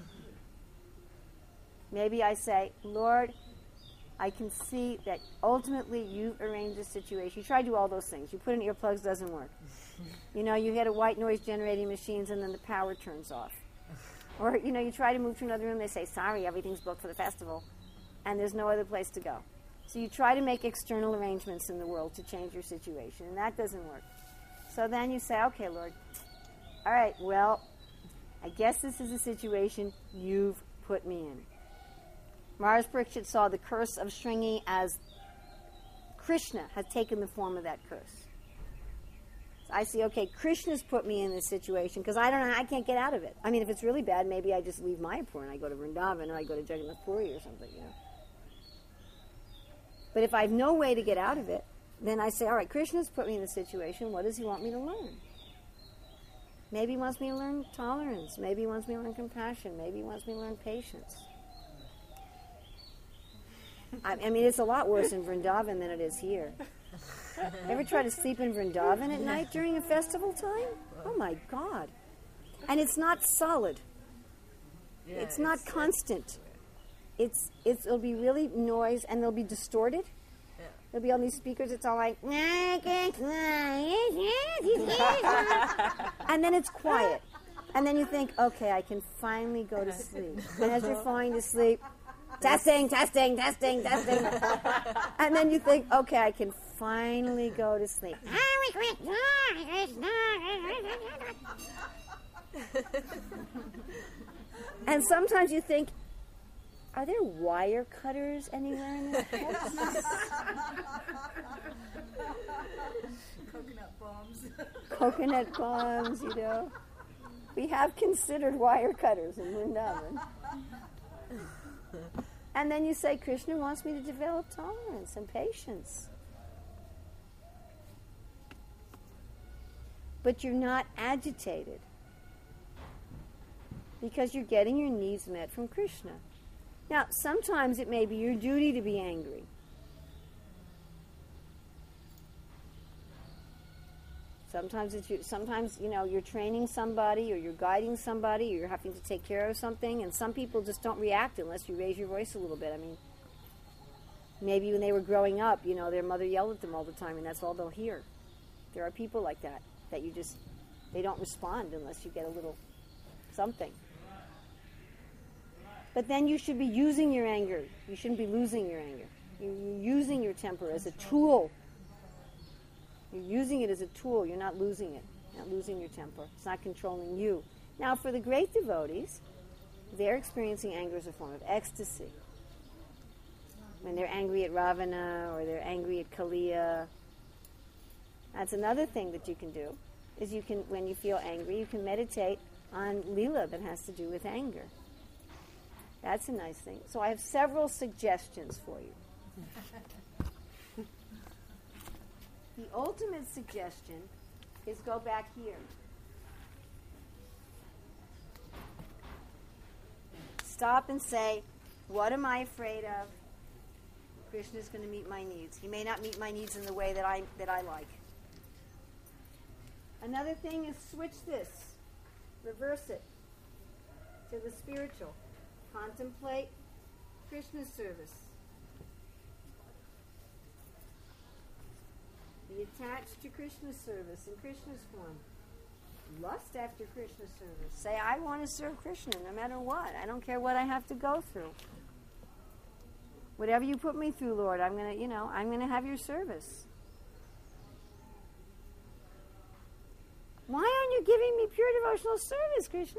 Maybe I say, Lord, I can see that ultimately you've arranged this situation. You try to do all those things. You put in earplugs, doesn't work. You know, you hit a white noise generating machines and then the power turns off. Or, you know, you try to move to another room, they say, sorry, everything's booked for the festival, and there's no other place to go. So you try to make external arrangements in the world to change your situation, and that doesn't work. So then you say, okay, Lord, all right, well, I guess this is a situation you've put me in. Maharaj Parikshit saw the curse of Shringi as Krishna had taken the form of that curse. So I see, okay, Krishna's put me in this situation because I don't know, I can't get out of it. I mean, if it's really bad, maybe I just leave Mayapur and I go to Vrindavan or I go to Jagannath Puri or something, you know. But if I have no way to get out of it, then I say, all right, Krishna's put me in this situation. What does he want me to learn? Maybe he wants me to learn tolerance. Maybe he wants me to learn compassion. Maybe he wants me to learn patience. I, I mean, it's a lot worse in Vrindavan than it is here. Ever try to sleep in Vrindavan at night during a festival time? Oh my God. And it's not solid. Yeah, it's not it's, uh, constant. It's, it's, it'll be really noise and they'll be distorted. Yeah. There'll be all these speakers, it's all like, and then it's quiet. And then you think, okay, I can finally go to sleep. And as you're falling to sleep, testing, testing, testing, testing. And then you think, okay, I can finally go to sleep. And sometimes you think, are there wire cutters anywhere in this house? Coconut bombs. Coconut bombs, you know. We have considered wire cutters in Vrindavan. And then you say, Krishna wants me to develop tolerance and patience. But you're not agitated because you're getting your needs met from Krishna. Now, sometimes it may be your duty to be angry. Sometimes it's you, sometimes you know you're training somebody, or you're guiding somebody, or you're having to take care of something, and some people just don't react unless you raise your voice a little bit. I mean, maybe when they were growing up, you know, their mother yelled at them all the time, and that's all they'll hear. There are people like that that you just they don't respond unless you get a little something. But then you should be using your anger. You shouldn't be losing your anger. You're using your temper as a tool. You're using it as a tool. You're not losing it. You're not losing your temper. It's not controlling you. Now, for the great devotees, they're experiencing anger as a form of ecstasy. When they're angry at Ravana or they're angry at Kaliya, that's another thing that you can do, is you can, when you feel angry, you can meditate on Leela that has to do with anger. That's a nice thing. So I have several suggestions for you. The ultimate suggestion is go back here. Stop and say, what am I afraid of? Krishna is going to meet my needs. He may not meet my needs in the way that I that I like. Another thing is switch this. Reverse it to the spiritual. Contemplate Krishna's service. Be attached to Krishna's service in Krishna's form. Lust after Krishna's service. Say, I want to serve Krishna no matter what. I don't care what I have to go through. Whatever you put me through, Lord, I'm going to, you know, I'm going to have your service. Why aren't you giving me pure devotional service, Krishna?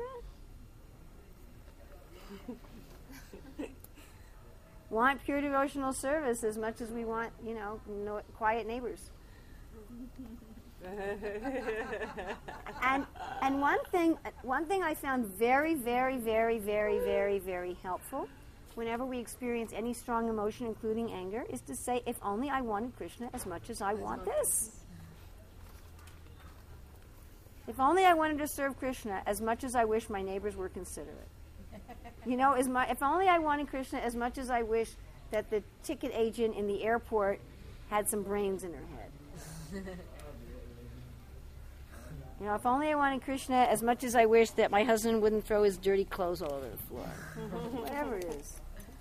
Want pure devotional service as much as we want, you know, no, quiet neighbors. and and one thing one thing I found very, very, very, very, very, very helpful whenever we experience any strong emotion, including anger, is to say, if only I wanted Krishna as much as I want this. If only I wanted to serve Krishna as much as I wish my neighbors were considerate. You know, as my, if only I wanted Krishna as much as I wish that the ticket agent in the airport had some brains in her head. You know, if only I wanted Krishna as much as I wish that my husband wouldn't throw his dirty clothes all over the floor. Whatever it is.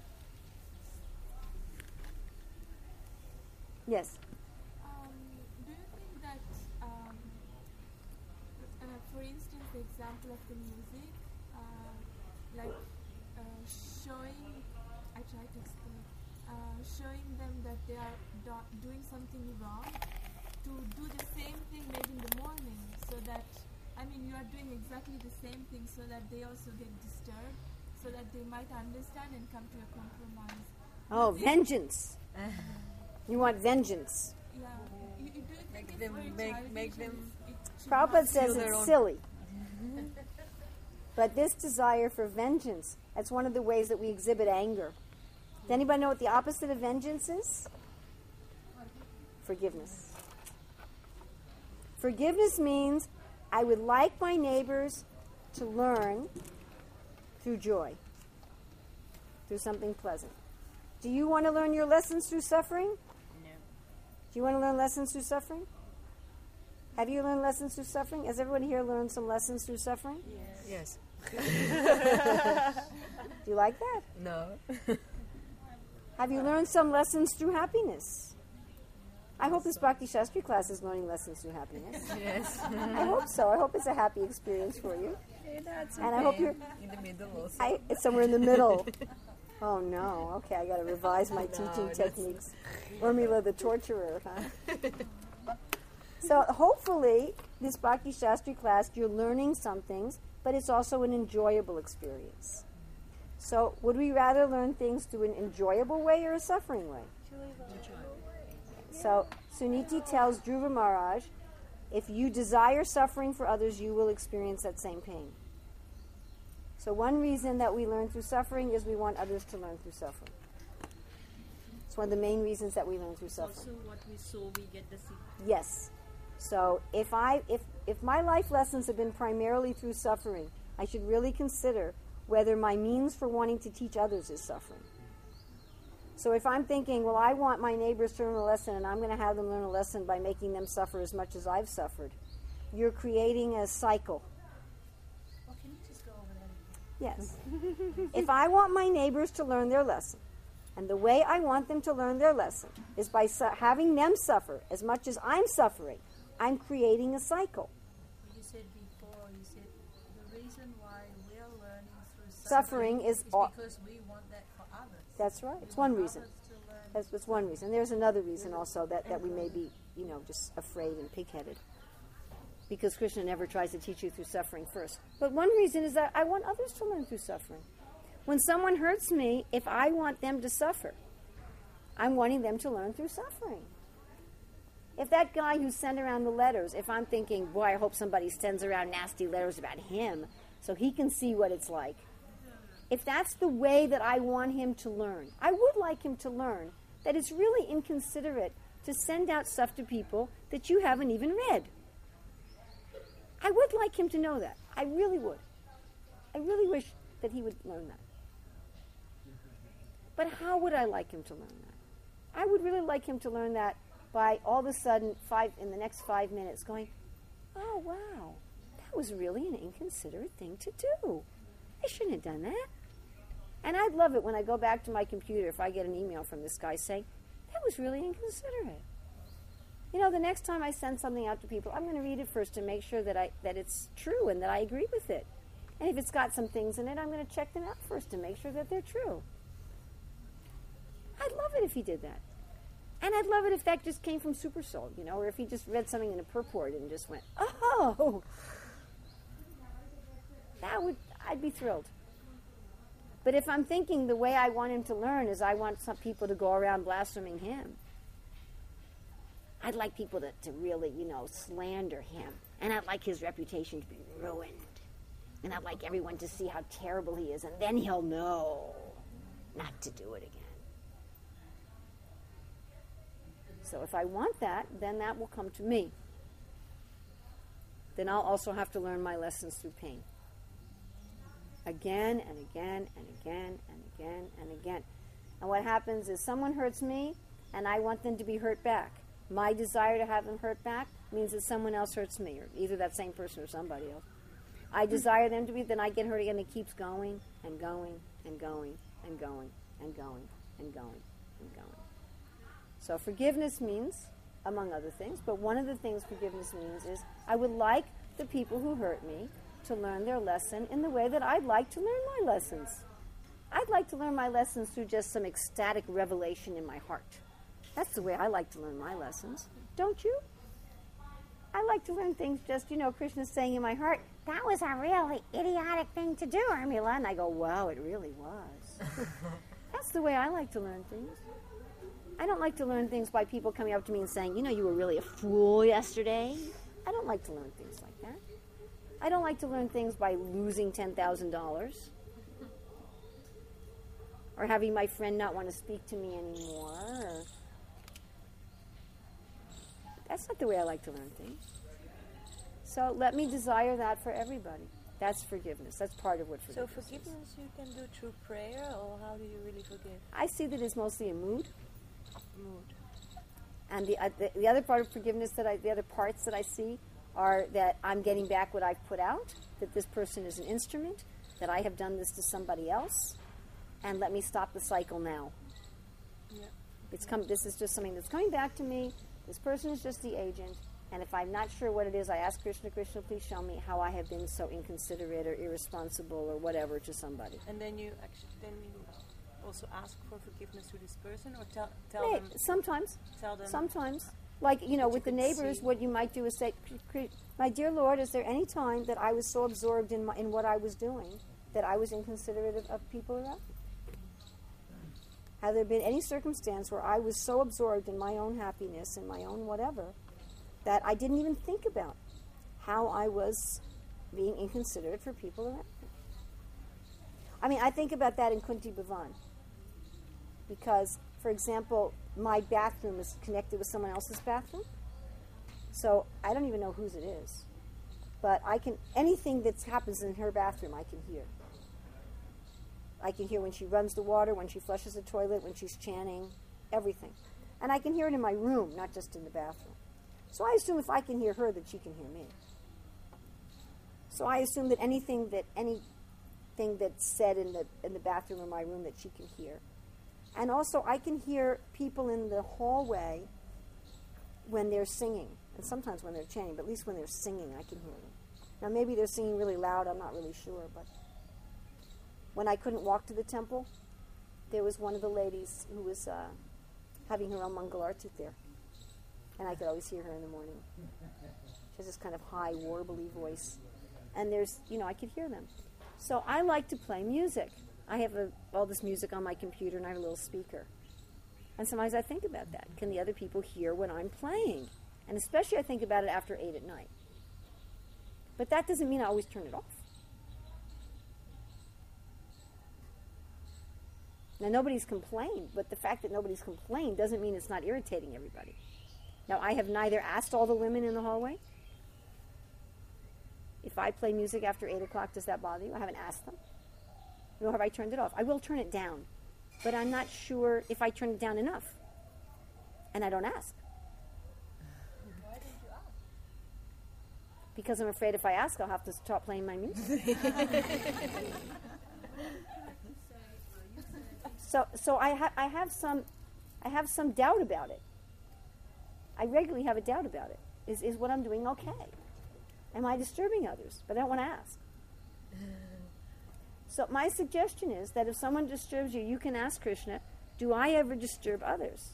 Yes? Um, do you think that, um, uh, for instance, the example of the music, uh, like uh, showing, I try to explain, uh, showing them that they are do- doing something wrong, to do the same thing maybe in the morning, so that, I mean, you are doing exactly the same thing so that they also get disturbed, so that they might understand and come to a compromise. Oh, vengeance. You want vengeance. Yeah. You, you do think Make it's them very make childish make and them it's- Prabhupada says it's silly. But this desire for vengeance, that's one of the ways that we exhibit anger. Does anybody know what the opposite of vengeance is? Forgiveness. Forgiveness means I would like my neighbors to learn through joy, through something pleasant. Do you want to learn your lessons through suffering? No. Do you want to learn lessons through suffering? Have you learned lessons through suffering? Has everyone here learned some lessons through suffering? Yes. Do you like that? No. Have you learned some lessons through happiness? I hope this Bhakti Shastri class is learning lessons through happiness. Yes. I hope so. I hope it's a happy experience for you. That's And I hope you're in the middle also. I, it's somewhere in the middle. Oh no. Okay, I got to revise my teaching that's- techniques. Urmila the torturer, huh? So hopefully, this Bhakti Shastri class, you're learning some things, but it's also an enjoyable experience. So would we rather learn things through an enjoyable way or a suffering way? So Suniti tells Dhruva Maharaj, if you desire suffering for others, you will experience that same pain. So one reason that we learn through suffering is we want others to learn through suffering. It's one of the main reasons that we learn through suffering. Also, what we sow, we get the seed. Yes. So if I if if my life lessons have been primarily through suffering, I should really consider whether my means for wanting to teach others is suffering. So if I'm thinking, well, I want my neighbors to learn a lesson and I'm going to have them learn a lesson by making them suffer as much as I've suffered, you're creating a cycle. Well, can you just go over that? Yes. If I want my neighbors to learn their lesson, and the way I want them to learn their lesson is by su- having them suffer as much as I'm suffering, I'm creating a cycle. You said before, you said the reason why we're learning through Suffering suffering, is is au- because we want that for others. That's right. We It's one want reason. others to learn. That's, that's one reason. There's another reason also that, that we may be, you know, just afraid and pig-headed. Because Krishna never tries to teach you through suffering first. But one reason is that I want others to learn through suffering. When someone hurts me, if I want them to suffer, I'm wanting them to learn through suffering. If that guy who sent around the letters, if I'm thinking, boy, I hope somebody sends around nasty letters about him so he can see what it's like. If that's the way that I want him to learn, I would like him to learn that it's really inconsiderate to send out stuff to people that you haven't even read. I would like him to know that. I really would. I really wish that he would learn that. But how would I like him to learn that? I would really like him to learn that by all of a sudden, five in the next five minutes, going, oh, wow, that was really an inconsiderate thing to do. I shouldn't have done that. And I'd love it when I go back to my computer if I get an email from this guy saying, that was really inconsiderate. You know, the next time I send something out to people, I'm going to read it first to make sure that I that it's true and that I agree with it. And if it's got some things in it, I'm going to check them out first to make sure that they're true. I'd love it if he did that. And I'd love it if that just came from Super Soul, you know, or if he just read something in a purport and just went, oh, that would, I'd be thrilled. But if I'm thinking the way I want him to learn is I want some people to go around blaspheming him, I'd like people to, to really, you know, slander him. And I'd like his reputation to be ruined. And I'd like everyone to see how terrible he is. And then he'll know not to do it again. So if I want that, then that will come to me. Then I'll also have to learn my lessons through pain. Again and again and again and again and again. And what happens is someone hurts me and I want them to be hurt back. My desire to have them hurt back means that someone else hurts me, or either that same person or somebody else. I desire them to be, then I get hurt again. It keeps going and going and going and going and going and going and going. So forgiveness means, among other things, but one of the things forgiveness means is I would like the people who hurt me to learn their lesson in the way that I'd like to learn my lessons. I'd like to learn my lessons through just some ecstatic revelation in my heart. That's the way I like to learn my lessons. Don't you? I like to learn things just, you know, Krishna's saying in my heart, that was a really idiotic thing to do, Urmila. And I go, wow, it really was. That's the way I like to learn things. I don't like to learn things by people coming up to me and saying, you know, you were really a fool yesterday. I don't like to learn things like that. I don't like to learn things by losing ten thousand dollars or having my friend not want to speak to me anymore. Or that's not the way I like to learn things. So let me desire that for everybody. That's forgiveness. That's part of what So forgiveness is. forgiveness you can do through prayer, or how do you really forgive? I see that it's mostly a mood. Mood. And the, uh, the the other part of forgiveness that I, the other parts that I see are that I'm getting back what I've put out, that this person is an instrument, that I have done this to somebody else, and let me stop the cycle now. Yeah. It's come. This is just something that's coming back to me. This person is just the agent, and if I'm not sure what it is, I ask Krishna, Krishna, please show me how I have been so inconsiderate or irresponsible or whatever to somebody. And then you actually then you also ask for forgiveness to this person, or tell tell May- them sometimes. tell them Sometimes. Like, you know, That you with the could neighbors, see. what you might do is say, "Cr- cr- my dear Lord, is there any time that I was so absorbed in, my, in what I was doing that I was inconsiderate of, of people around me? Have there been any circumstance where I was so absorbed in my own happiness and my own whatever that I didn't even think about how I was being inconsiderate for people around me?" I mean, I think about that in Kunti Bhavan. Because, for example, my bathroom is connected with someone else's bathroom. So I don't even know whose it is. But I can, anything that happens in her bathroom, I can hear. I can hear when she runs the water, when she flushes the toilet, when she's chanting, everything. And I can hear it in my room, not just in the bathroom. So I assume if I can hear her, that she can hear me. So I assume that anything that anything that's said in the in the bathroom or my room that she can hear. And also I can hear people in the hallway when they're singing. And sometimes when they're chanting, but at least when they're singing, I can hear them. Now maybe they're singing really loud, I'm not really sure, but when I couldn't walk to the temple, there was one of the ladies who was uh, having her own Mangalarti there. And I could always hear her in the morning. She has this kind of high, warbly voice. And there's, you know, I could hear them. So I like to play music. I have a, all this music on my computer, and I have a little speaker. And sometimes I think about that. Can the other people hear when I'm playing? And especially I think about it after eight at night. But that doesn't mean I always turn it off. Now, nobody's complained, but the fact that nobody's complained doesn't mean it's not irritating everybody. Now, I have neither asked all the women in the hallway. If I play music after eight o'clock, does that bother you? I haven't asked them. Nor have I turned it off. I will turn it down, but I'm not sure if I turn it down enough. And I don't ask. Why don't you ask? Because I'm afraid if I ask, I'll have to stop playing my music. So, so I, ha- I have some, I have some doubt about it. I regularly have a doubt about it. Is is what I'm doing okay? Am I disturbing others? But I don't want to ask. So my suggestion is that if someone disturbs you, you can ask Krishna, do I ever disturb others?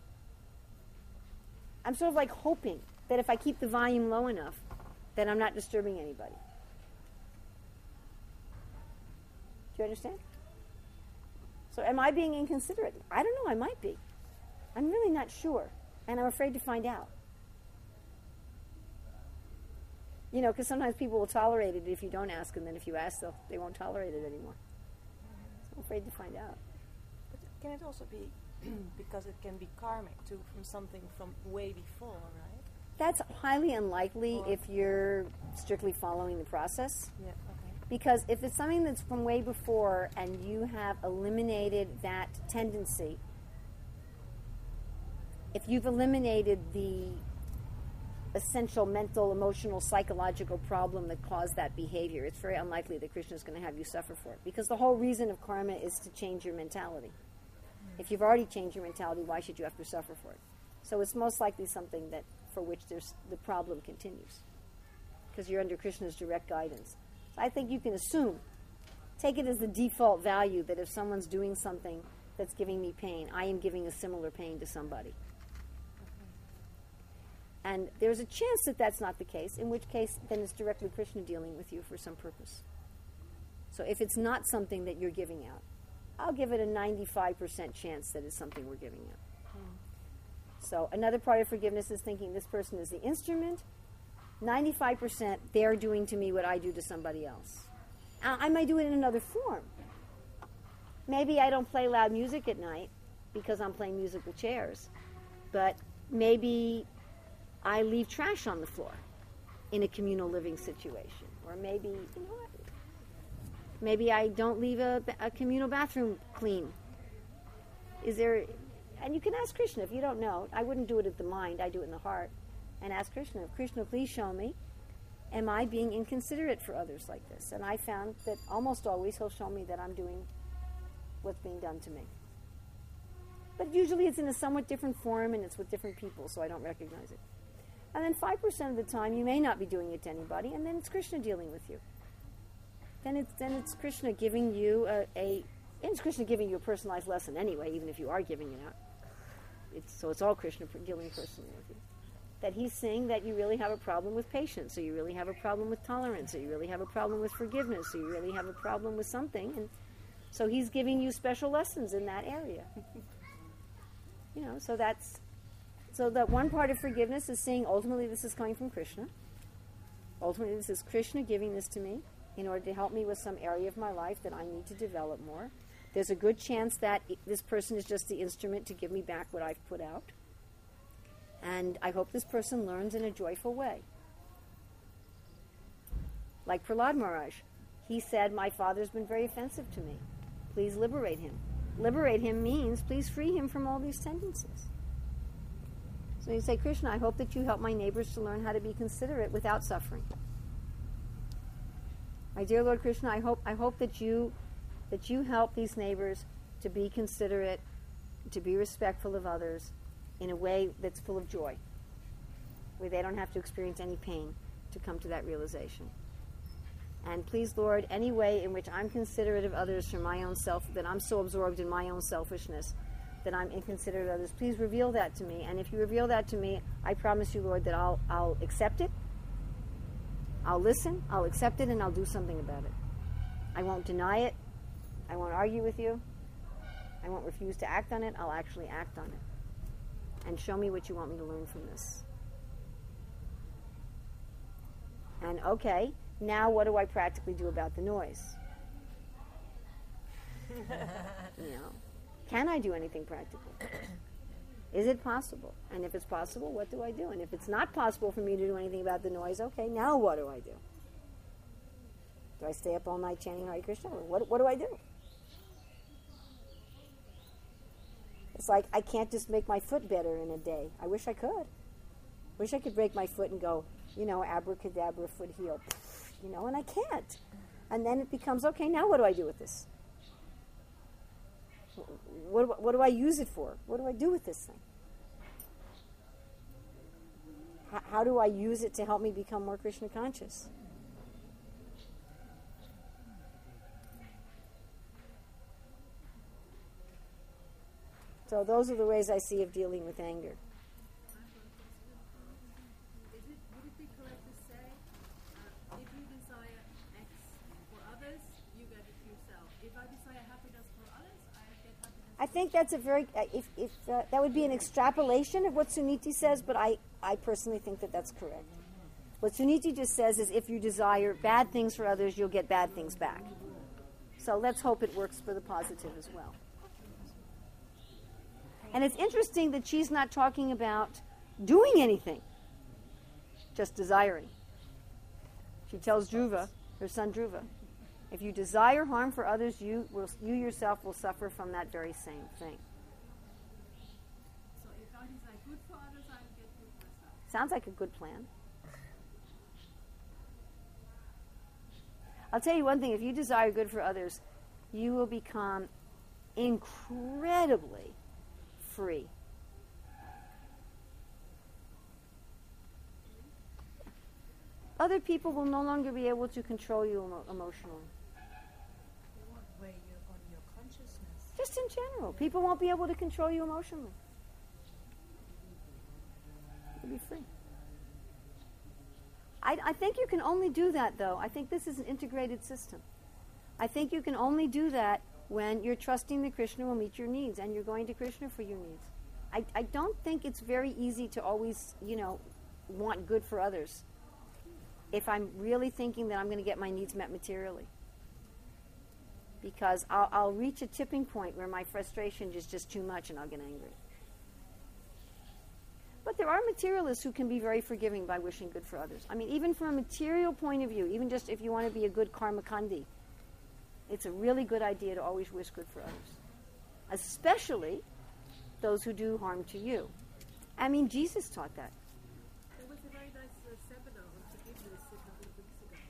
I'm sort of like hoping that if I keep the volume low enough, that I'm not disturbing anybody. Do you understand? So am I being inconsiderate? I don't know, I might be. I'm really not sure, and I'm afraid to find out. You know, because sometimes people will tolerate it if you don't ask, and then if you ask, they'll, they won't tolerate it anymore. So I'm afraid to find out. But can it also be because it can be karmic too, from something from way before, right? That's highly unlikely Or- if you're strictly following the process. Yeah. Okay. Because if it's something that's from way before and you have eliminated that tendency, if you've eliminated the essential mental, emotional, psychological problem that caused that behavior, it's very unlikely that Krishna is going to have you suffer for it. Because the whole reason of karma is to change your mentality. If you've already changed your mentality, why should you have to suffer for it? So it's most likely something that for which there's the problem continues. Because you're under Krishna's direct guidance. So I think you can assume, take it as the default value that if someone's doing something that's giving me pain, I am giving a similar pain to somebody. And there's a chance that that's not the case, in which case then it's directly Krishna dealing with you for some purpose. So if it's not something that you're giving out, I'll give it a ninety-five percent chance that it's something we're giving out. So another part of forgiveness is thinking this person is the instrument, ninety-five percent they're doing to me what I do to somebody else. I, I might do it in another form. Maybe I don't play loud music at night because I'm playing musical chairs, but maybe I leave trash on the floor in a communal living situation. Or maybe, you know what, maybe I don't leave a, a communal bathroom clean. Is there, and you can ask Krishna if you don't know. I wouldn't do it at the mind, I do it in the heart. And ask Krishna, Krishna, please show me, am I being inconsiderate for others like this? And I found that almost always he'll show me that I'm doing what's being done to me. But usually it's in a somewhat different form and it's with different people, so I don't recognize it. And then five percent of the time you may not be doing it to anybody, and then it's Krishna dealing with you. Then it's then it's Krishna giving you a, a and it's Krishna giving you a personalized lesson anyway, even if you are giving it out. It's, so it's all Krishna dealing personally with you. That he's saying that you really have a problem with patience, or you really have a problem with tolerance, or you really have a problem with forgiveness, or you really have a problem with something, and so he's giving you special lessons in that area. You know, so that's so that one part of forgiveness is saying ultimately this is coming from Krishna. Ultimately this is Krishna giving this to me in order to help me with some area of my life that I need to develop more. There's a good chance that I- this person is just the instrument to give me back what I've put out. And I hope this person learns in a joyful way. Like Prahlad Maharaj. He said, my father's been very offensive to me. Please liberate him. Liberate him means please free him from all these tendencies. So you say, Krishna, I hope that you help my neighbors to learn how to be considerate without suffering. My dear Lord Krishna, I hope I hope that you that you help these neighbors to be considerate, to be respectful of others in a way that's full of joy, where they don't have to experience any pain to come to that realization. And please, Lord, any way in which I'm considerate of others for my own self, that I'm so absorbed in my own selfishness, that I'm inconsiderate of others, please reveal that to me. And if you reveal that to me, I promise you, Lord, that I'll I'll accept it, I'll listen, I'll accept it, and I'll do something about it. I won't deny it. I won't argue with you. I won't refuse to act on it. I'll actually act on it. And show me what you want me to learn from this. And okay, now what do I practically do about the noise? You know, can I do anything practical? Is it possible? And if it's possible, what do I do? And if it's not possible for me to do anything about the noise, okay, now what do I do? Do I stay up all night chanting Hare Krishna? Or what, what do I do? It's like I can't just make my foot better in a day. I wish I could. Wish I could break my foot and go, you know, abracadabra, foot heel, you know, and I can't. And then it becomes, okay, now what do I do with this? What do, what do I use it for? What do I do with this thing? How, how do I use it to help me become more Krishna conscious? So those are the ways I see of dealing with anger. Is it, would it be correct to say, uh, if you desire X for others, you get it yourself? If I desire happiness for others, I get happiness. I think that's a very, uh, if, if uh, that would be an extrapolation of what Suniti says, but I, I personally think that that's correct. What Suniti just says is if you desire bad things for others, you'll get bad things back. So let's hope it works for the positive as well. And it's interesting that she's not talking about doing anything, just desiring. She tells Dhruva, her son Dhruva, if you desire harm for others, you will, you yourself will suffer from that very same thing. So if I desire good for others, I get good for myself. Sounds like a good plan. I'll tell you one thing, if you desire good for others, you will become incredibly free. Other people will no longer be able to control you emo- emotionally. In what way you're on your consciousness? Just in general. People won't be able to control you emotionally. You'll be free. I, I think you can only do that, though. I think this is an integrated system. I think you can only do that when you're trusting that Krishna will meet your needs and you're going to Krishna for your needs. I, I don't think it's very easy to always, you know, want good for others if I'm really thinking that I'm going to get my needs met materially. Because I'll, I'll reach a tipping point where my frustration is just too much and I'll get angry. But there are materialists who can be very forgiving by wishing good for others. I mean, even from a material point of view, even just if you want to be a good karma kandi, it's a really good idea to always wish good for others. Especially those who do harm to you. I mean, Jesus taught that. There was a very nice uh, seminar on forgiveness a couple of weeks ago.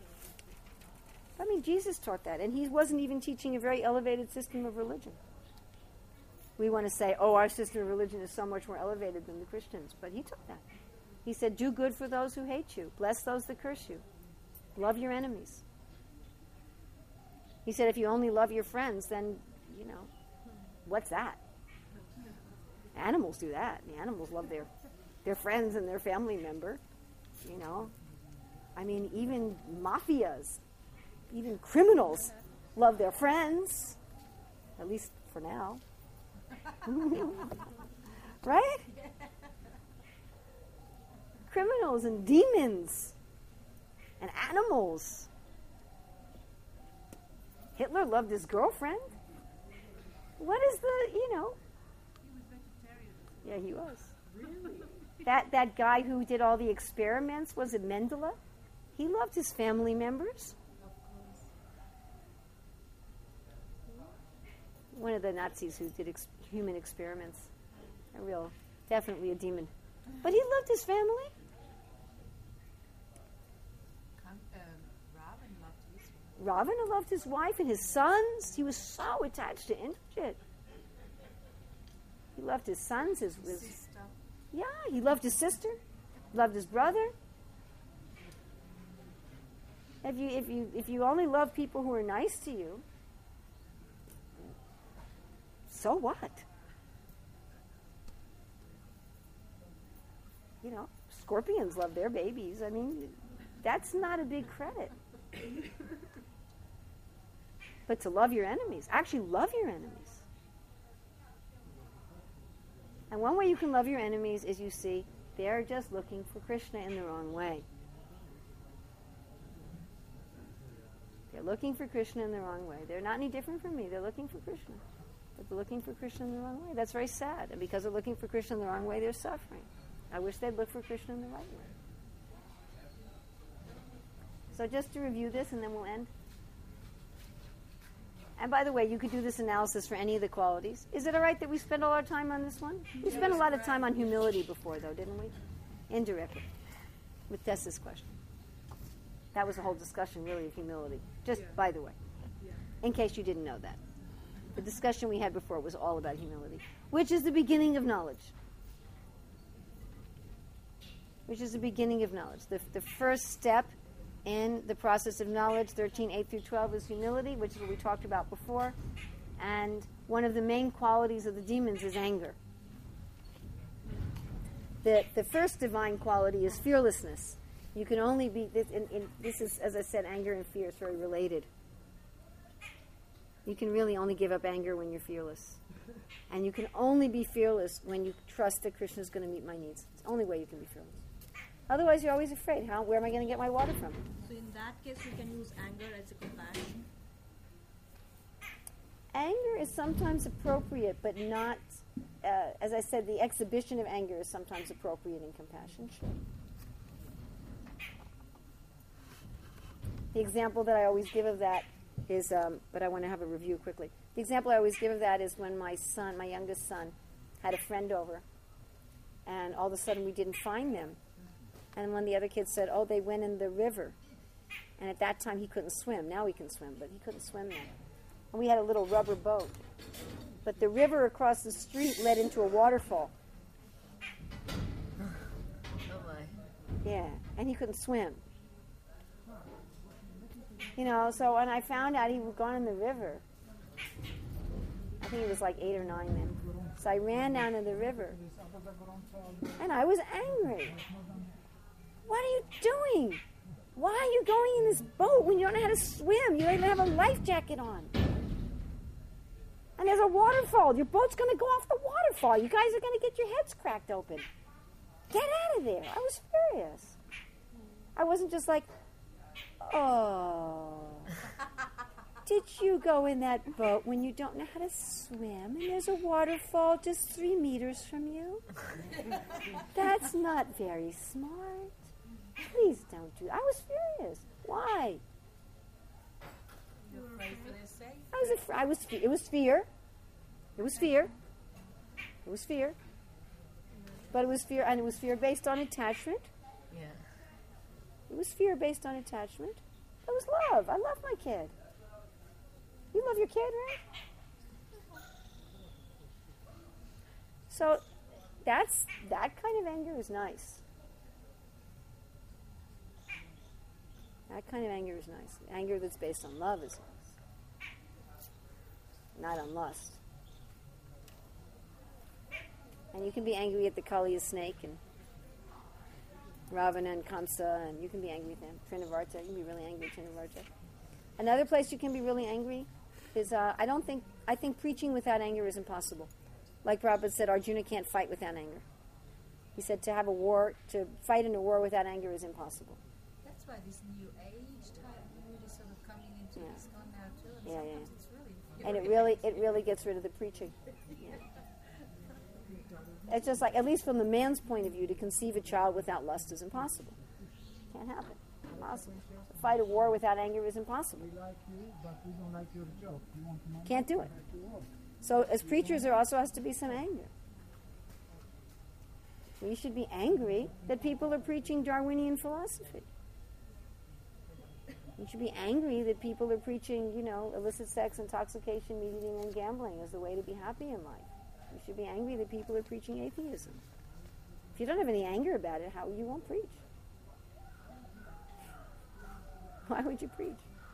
I mean, Jesus taught that, and he wasn't even teaching a very elevated system of religion. We want to say, oh, our system of religion is so much more elevated than the Christians, but he taught that. He said, do good for those who hate you. Bless those that curse you. Love your enemies. He said, if you only love your friends, then, you know, what's that? Animals do that. The animals love their, their friends and their family member, you know. I mean, even mafias, even criminals love their friends, at least for now. Right? Criminals and demons and animals. Hitler loved his girlfriend. What is the, you know? He was vegetarian. Yeah, he was. Really? That, that guy who did all the experiments, was it Mendele? He loved his family members. One of the Nazis who did ex- human experiments. A real, definitely a demon. But he loved his family. Ravana loved his wife and his sons. He was so attached to Indrajit. He loved his sons, his, his sister. Yeah, he loved his sister, loved his brother. If you if you if you only love people who are nice to you, so what? You know, scorpions love their babies. I mean, that's not a big credit. But to love your enemies, actually love your enemies. And one way you can love your enemies is you see they're just looking for Krishna in the wrong way. They're looking for Krishna in the wrong way. They're not any different from me. They're looking for Krishna. But they're looking for Krishna in the wrong way. That's very sad. And because they're looking for Krishna in the wrong way, they're suffering. I wish they'd look for Krishna in the right way. So just to review this, and then we'll end. And by the way, you could do this analysis for any of the qualities. Is it all right that we spend all our time on this one? We spent a lot of time on humility before, though, didn't we? Indirectly. With Tessa's question. That was a whole discussion, really, of humility. Just Yeah. by the way. Yeah. In case you didn't know that. The discussion we had before was all about humility, which is the beginning of knowledge. Which is the beginning of knowledge. The, the first step in the process of knowledge, thirteen, eight through twelve, is humility, which is what we talked about before. And one of the main qualities of the demons is anger. The, the first divine quality is fearlessness. You can only be, this, in, in, this is, as I said, anger and fear is very related. You can really only give up anger when you're fearless. And you can only be fearless when you trust that Krishna is going to meet my needs. It's the only way you can be fearless. Otherwise, you're always afraid. How? Where am I going to get my water from? So in that case, we can use anger as a compassion. Anger is sometimes appropriate, but not, uh, as I said, the exhibition of anger is sometimes appropriate in compassion. Sure. The example that I always give of that is, um, but I want to have a review quickly. The example I always give of that is when my son, my youngest son, had a friend over, and all of a sudden we didn't find them. And one of the other kids said, oh, they went in the river. And at that time he couldn't swim. Now he can swim, but he couldn't swim then. And we had a little rubber boat. But the river across the street led into a waterfall. Oh my. Yeah, and he couldn't swim. You know, so when I found out he was gone in the river, I think he was like eight or nine then. So I ran down to the river. And I was angry. What are you doing? Why are you going in this boat when you don't know how to swim? You don't even have a life jacket on. And there's a waterfall. Your boat's going to go off the waterfall. You guys are going to get your heads cracked open. Get out of there. I was furious. I wasn't just like, oh, did you go in that boat when you don't know how to swim and there's a waterfall just three meters from you? That's not very smart. Please don't do that. I was furious. Why? You're afraid for their sake? I was afraid. I was. Fe- it was fear. It was fear. It was fear. But it was fear, and it was fear based on attachment. Yeah. It was fear based on attachment. It was love. I love my kid. You love your kid, right? So that's that kind of anger is nice. That kind of anger is nice. Anger that's based on love is nice, not on lust. And you can be angry at the Kaliya snake and Ravana and Kamsa, and you can be angry with them. Trinavarta, you can be really angry at Trinavarta. Another place you can be really angry is, uh, I don't think, I think preaching without anger is impossible. Like Prabhupada said, Arjuna can't fight without anger. He said to have a war, to fight in a war without anger is impossible. That's why this new age type mood is sort of coming into Yeah. ISKCON now too. And Yeah, yeah. sometimes it's really And it really, it really gets rid of the preaching. Yeah. It's just like, at least from the man's point of view, to conceive a child without lust is impossible. Can't happen. Impossible. To fight a war without anger is impossible. We like you, but we don't like your joke. You want money? Can't do it. You work. So as preachers, there also has to be some anger. We should be angry that people are preaching Darwinian philosophy. You should be angry that people are preaching, you know, illicit sex, intoxication, meat eating, and gambling as the way to be happy in life. You should be angry that people are preaching atheism. If you don't have any anger about it, how you won't preach? Why would you preach?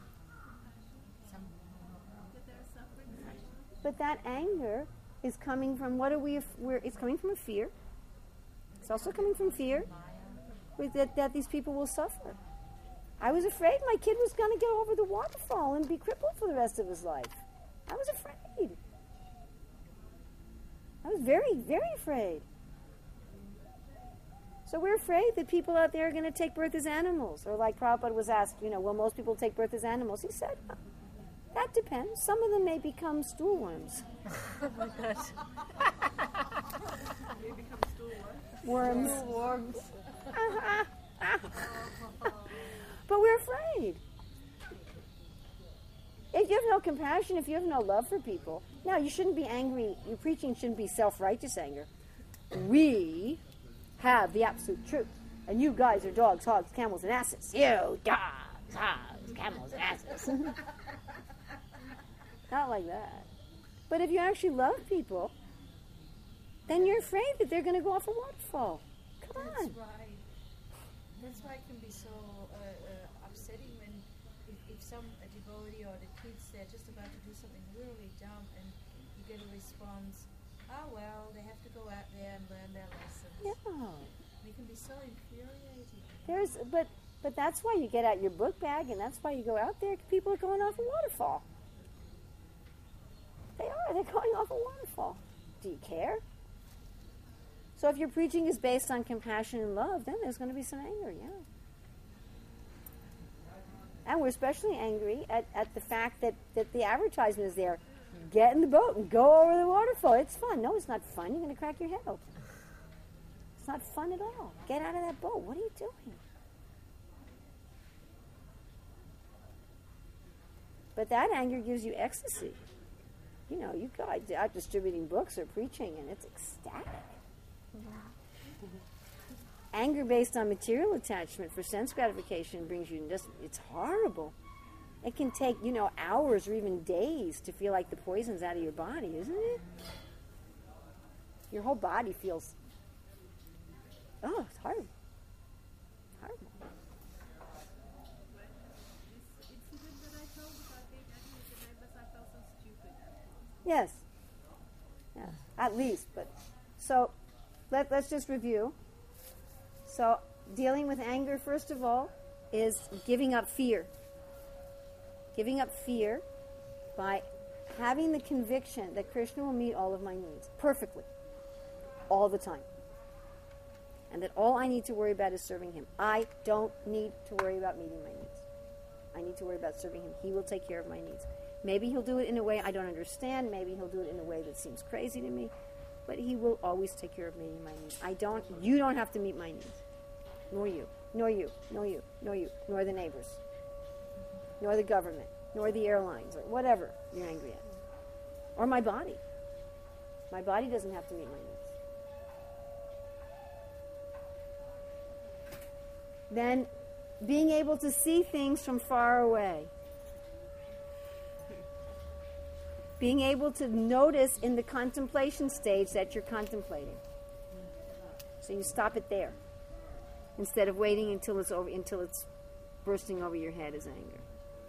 But that anger is coming from what are we? We're, it's coming from a fear. It's also coming from fear with that, that these people will suffer. I was afraid my kid was going to go over the waterfall and be crippled for the rest of his life. I was afraid. I was very, very afraid. So we're afraid that people out there are going to take birth as animals. Or like Prabhupada was asked, you know, will most people take birth as animals? He said, that depends. Some of them may become stool worms. Oh my gosh. They become stool what? Worms. Worms. But we're afraid. If you have no compassion, if you have no love for people, now you shouldn't be angry. Your preaching shouldn't be self-righteous anger. We have the absolute truth, and you guys are dogs, hogs, camels, and asses. You dogs, hogs, camels, and asses. Not like that. But if you actually love people, then you're afraid that they're going to go off a waterfall. Come on. That's right. That's why it can be so uh, uh, upsetting when if, if some a devotee or the kids, they're just about to do something really dumb and you get a response, oh well, they have to go out there and learn their lessons. Yeah. It can be so infuriating. There's, but but that's why you get out your book bag, and that's why you go out there. People are going off a waterfall. They are. They're going off a waterfall. Do you care? So if your preaching is based on compassion and love, then there's going to be some anger, yeah. And we're especially angry at, at the fact that, that the advertisement is there. Get in the boat and go over the waterfall. It's fun. No, it's not fun. You're going to crack your head open. It's not fun at all. Get out of that boat. What are you doing? But that anger gives you ecstasy. You know, you guys out distributing books or preaching, and it's ecstatic. Anger based on material attachment for sense gratification brings you just, it's horrible. It can take, you know, hours or even days to feel like the poison's out of your body, isn't it? Your whole body feels, oh, it's horrible. Horrible. This incident that I told about being angry with the neighbors, I felt so stupid. Yes. Yeah, at least. But so let, let's just review. So dealing with anger, first of all, is giving up fear. Giving up fear by having the conviction that Krishna will meet all of my needs perfectly, all the time. and that all I need to worry about is serving him. I don't need to worry about meeting my needs. I need to worry about serving him. He will take care of my needs. Maybe he'll do it in a way I don't understand. Maybe he'll do it in a way that seems crazy to me. But he will always take care of meeting my needs. I don't, you don't have to meet my needs. Nor you, nor you, nor you, nor you, nor the neighbors, nor the government, nor the airlines, or whatever you're angry at. Or my body. My body doesn't have to meet my needs. Then being able to see things from far away. Being able to notice in the contemplation stage that you're contemplating. So you stop it there, instead of waiting until it's over, until it's bursting over your head as anger.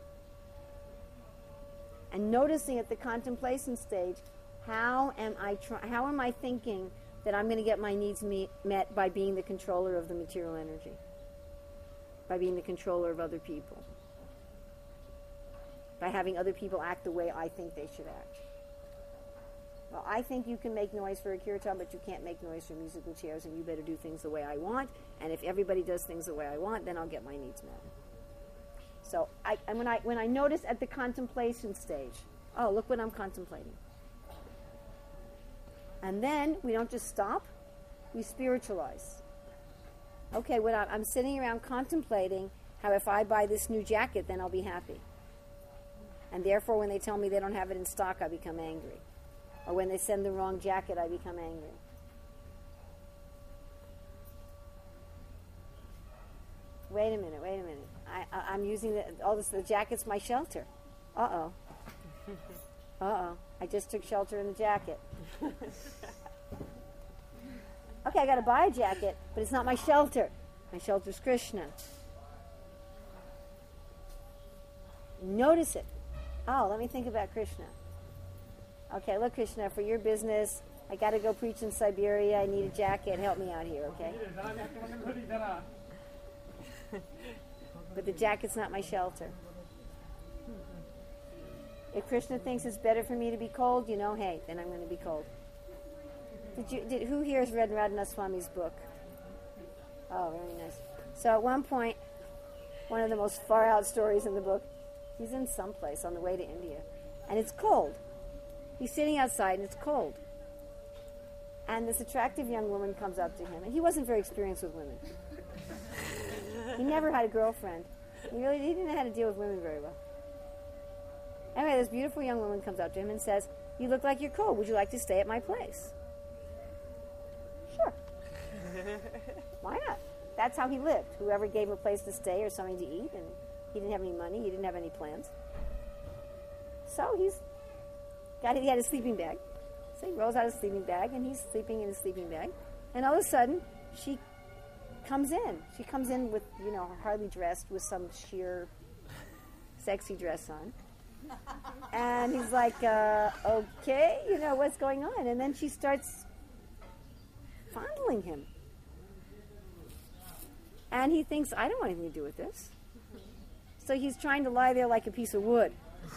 And noticing at the contemplation stage, how am I try, how am I thinking that I'm going to get my needs meet, met by being the controller of the material energy, by being the controller of other people, by having other people act the way I think they should act. Well, I think you can make noise for a kirtan, but you can't make noise for musical chairs, and you better do things the way I want. And if everybody does things the way I want, then I'll get my needs met. So I, and when I when I notice at the contemplation stage, oh, look what I'm contemplating. And then we don't just stop, we spiritualize. Okay, when I, I'm sitting around contemplating how if I buy this new jacket, then I'll be happy. And therefore, when they tell me they don't have it in stock, I become angry. Or when they send the wrong jacket, I become angry. Wait a minute, wait a minute. I, I, I'm using the, all this, the jacket's my shelter. Uh-oh. Uh-oh. I just took shelter in the jacket. Okay, I got to buy a jacket, but it's not my shelter. My shelter's Krishna. Notice it. Oh, let me think about Krishna. Okay, look, Krishna, for your business, I got to go preach in Siberia. I need a jacket. Help me out here, okay? But the jacket's not my shelter. If Krishna thinks it's better for me to be cold, you know, hey, then I'm going to be cold. Did you? Did, who here has read Radhanath Swami's book? Oh, very nice. So at one point, one of the most far-out stories in the book, he's in someplace on the way to India, and it's cold. He's sitting outside, and it's cold. And this attractive young woman comes up to him, and he wasn't very experienced with women. He never had a girlfriend. He really he didn't know how to deal with women very well. Anyway, this beautiful young woman comes up to him and says, "You look like you're cold. Would you like to stay at my place?" Sure. Why not? That's how he lived. Whoever gave him a place to stay or something to eat, and he didn't have any money, he didn't have any plans. So he's got he had a sleeping bag. So he rolls out his sleeping bag, and he's sleeping in his sleeping bag. And all of a sudden, she comes in. She comes in with, you know, hardly dressed, with some sheer sexy dress on. And he's like, uh, okay, you know, what's going on? And then she starts fondling him. And he thinks, I don't want anything to do with this. So he's trying to lie there like a piece of wood,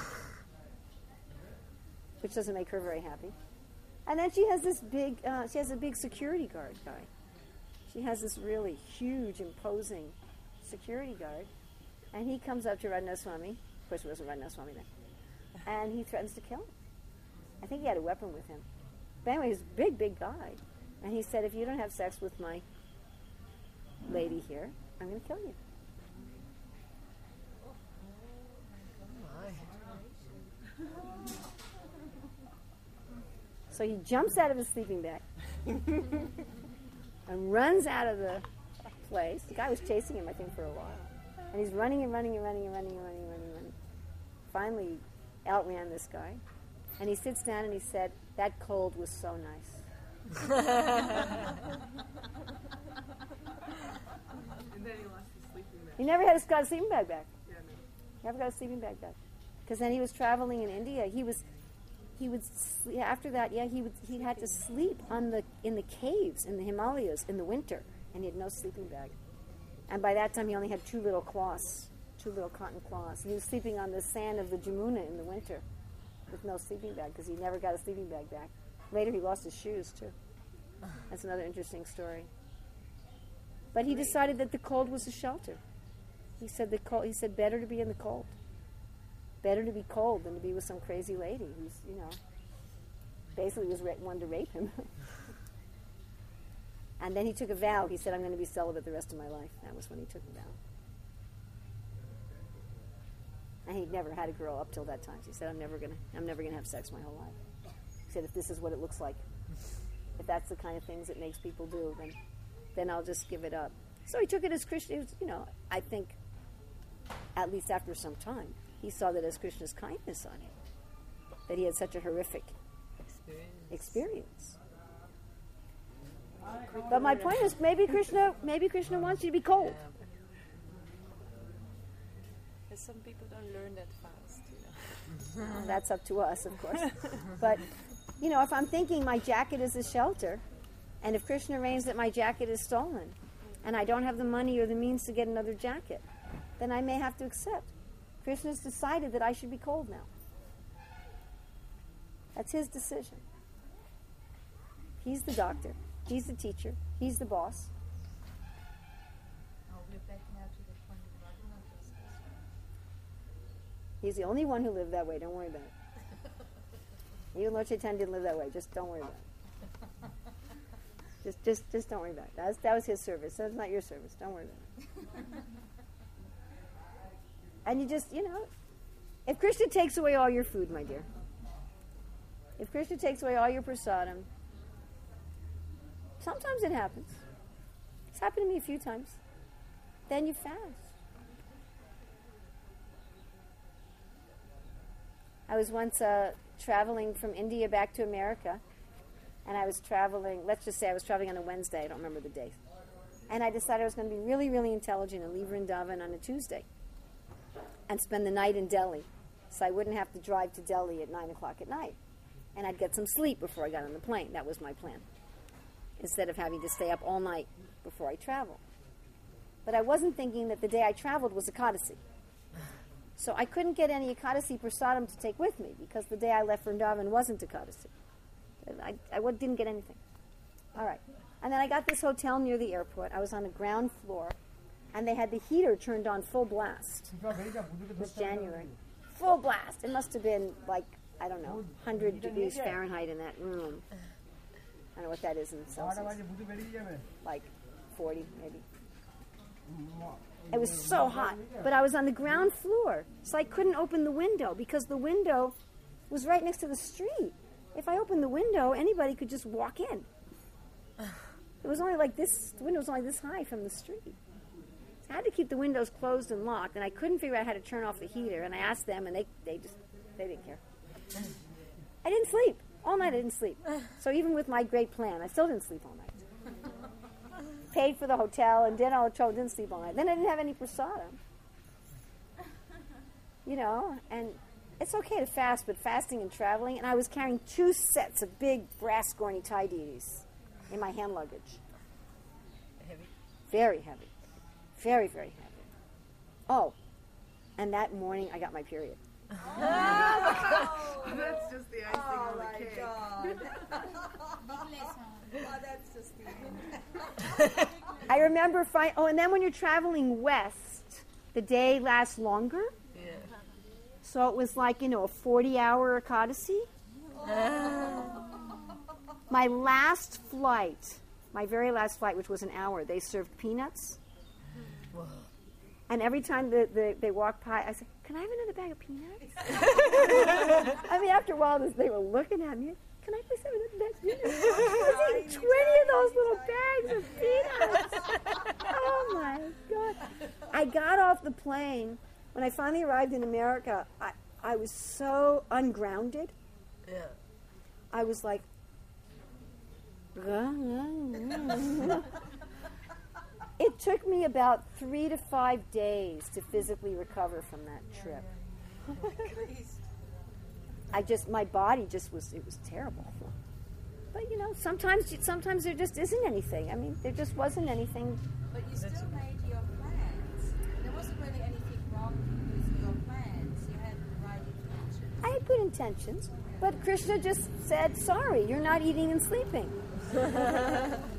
which doesn't make her very happy. And then she has this big, uh, she has a big security guard guy. She has this really huge, imposing security guard. And he comes up to Radhanath Swami. Of course, it wasn't Radhanath Swami then. And he threatens to kill him. I think he had a weapon with him. But anyway, he's a big, big guy. And he said, if you don't have sex with my lady here, I'm going to kill you. So he jumps out of his sleeping bag and runs out of the place. The guy was chasing him, I think, for a while. And he's running and running and running and running and running and running and running. Finally outran this guy. And he sits down and he said, that cold was so nice. And then he lost his sleeping bag. He never had his, got a sleeping bag back. Yeah, no. Never got a sleeping bag back. Because then he was traveling in India. He was, he would sl- after that. Yeah, he would. He had to sleep on the in the caves in the Himalayas in the winter, and he had no sleeping bag. And by that time, he only had two little cloths, two little cotton cloths. He was sleeping on the sand of the Jamuna in the winter, with no sleeping bag because he never got a sleeping bag back. Later, he lost his shoes too. That's another interesting story. But he decided that the cold was a shelter. He said the cold. He said better to be in the cold. Better to be cold than to be with some crazy lady who's, you know, basically was ra- wanted to rape him. And then he took a vow. He said, I'm going to be celibate the rest of my life. That was when he took a vow. And he'd never had a girl up till that time. So he said, I'm never going to I'm never going to have sex my whole life. He said, if this is what it looks like, if that's the kind of things it makes people do, then then I'll just give it up. So he took it as Krishna. It was, you know, I think, at least after some time, he saw that as Krishna's kindness on him, that he had such a horrific experience. experience. But my point is, maybe Krishna, maybe Krishna wants you to be cold. Yeah. Some people don't learn that fast, you know. Well, that's up to us, of course. But, you know, if I'm thinking my jacket is a shelter, and if Krishna arranges that my jacket is stolen, and I don't have the money or the means to get another jacket, then I may have to accept. Krishna's decided that I should be cold now. That's his decision. He's the doctor. He's the teacher. He's the boss. Oh, we're back now to the point of Raghunath discussion. He's the only one who lived that way. Don't worry about it. Even Lord Chaitanya didn't live that way. Just don't worry about it. Just, just, just don't worry about it. That was, that was his service. That's not your service. Don't worry about it. And you just, you know, if Krishna takes away all your food, my dear, if Krishna takes away all your prasadam, sometimes it happens. It's happened to me a few times. Then you fast. I was once uh, traveling from India back to America, and I was traveling, let's just say I was traveling on a Wednesday, I don't remember the day. And I decided I was going to be really, really intelligent and leave Vrindavan on a Tuesday and spend the night in Delhi, so I wouldn't have to drive to Delhi at nine o'clock at night. And I'd get some sleep before I got on the plane. That was my plan, instead of having to stay up all night before I travel. But I wasn't thinking that the day I traveled was Ekadasi. So I couldn't get any Ekadasi prasadam to take with me, because the day I left Vrindavan wasn't Ekadasi. I, I w- didn't get anything. All right. And then I got this hotel near the airport. I was on the ground floor, and they had the heater turned on full blast. It was January. Full blast. It must have been like, I don't know, one hundred degrees Fahrenheit in that room. I don't know what that is in Celsius. Like forty, maybe. It was so hot. But I was on the ground floor, so I couldn't open the window, because the window was right next to the street. If I opened the window, anybody could just walk in. It was only like this, the window was only this high from the street. So I had to keep the windows closed and locked, and I couldn't figure out how to turn off the heater, and I asked them, and they, they just, they didn't care. I didn't sleep. All night I didn't sleep. So even with my great plan, I still didn't sleep all night. Paid for the hotel and did all the trouble, didn't sleep all night. Then I didn't have any prasadam. You know, and it's okay to fast, but fasting and traveling, and I was carrying two sets of big brass Gorni Thai deities in my hand luggage. Heavy? Very heavy. Very, very heavy. Oh, and that morning I got my period. Oh, that's just the icing oh on the my cake. God. Oh, that's just the end. I remember, fi- oh, and then when you're traveling west, the day lasts longer. Yeah. So it was like, you know, a forty-hour Ekadasi. My last flight, my very last flight, which was an hour, they served peanuts. Whoa. And every time the, the, they walked by, I said, can I have another bag of peanuts? I mean, after a while, they were looking at me. Can I please have another bag of peanuts? I was eating twenty of those little bags of peanuts. Oh, my God. I got off the plane. When I finally arrived in America, I, I was so ungrounded. Yeah. I was like, it took me about three to five days to physically recover from that trip. I just, my body just was, it was terrible. But, you know, sometimes sometimes there just isn't anything. I mean, there just wasn't anything. But you still made your plans. There wasn't really anything wrong with your plans. You had the right intentions. I had good intentions, but Krishna just said, sorry, you're not eating and sleeping.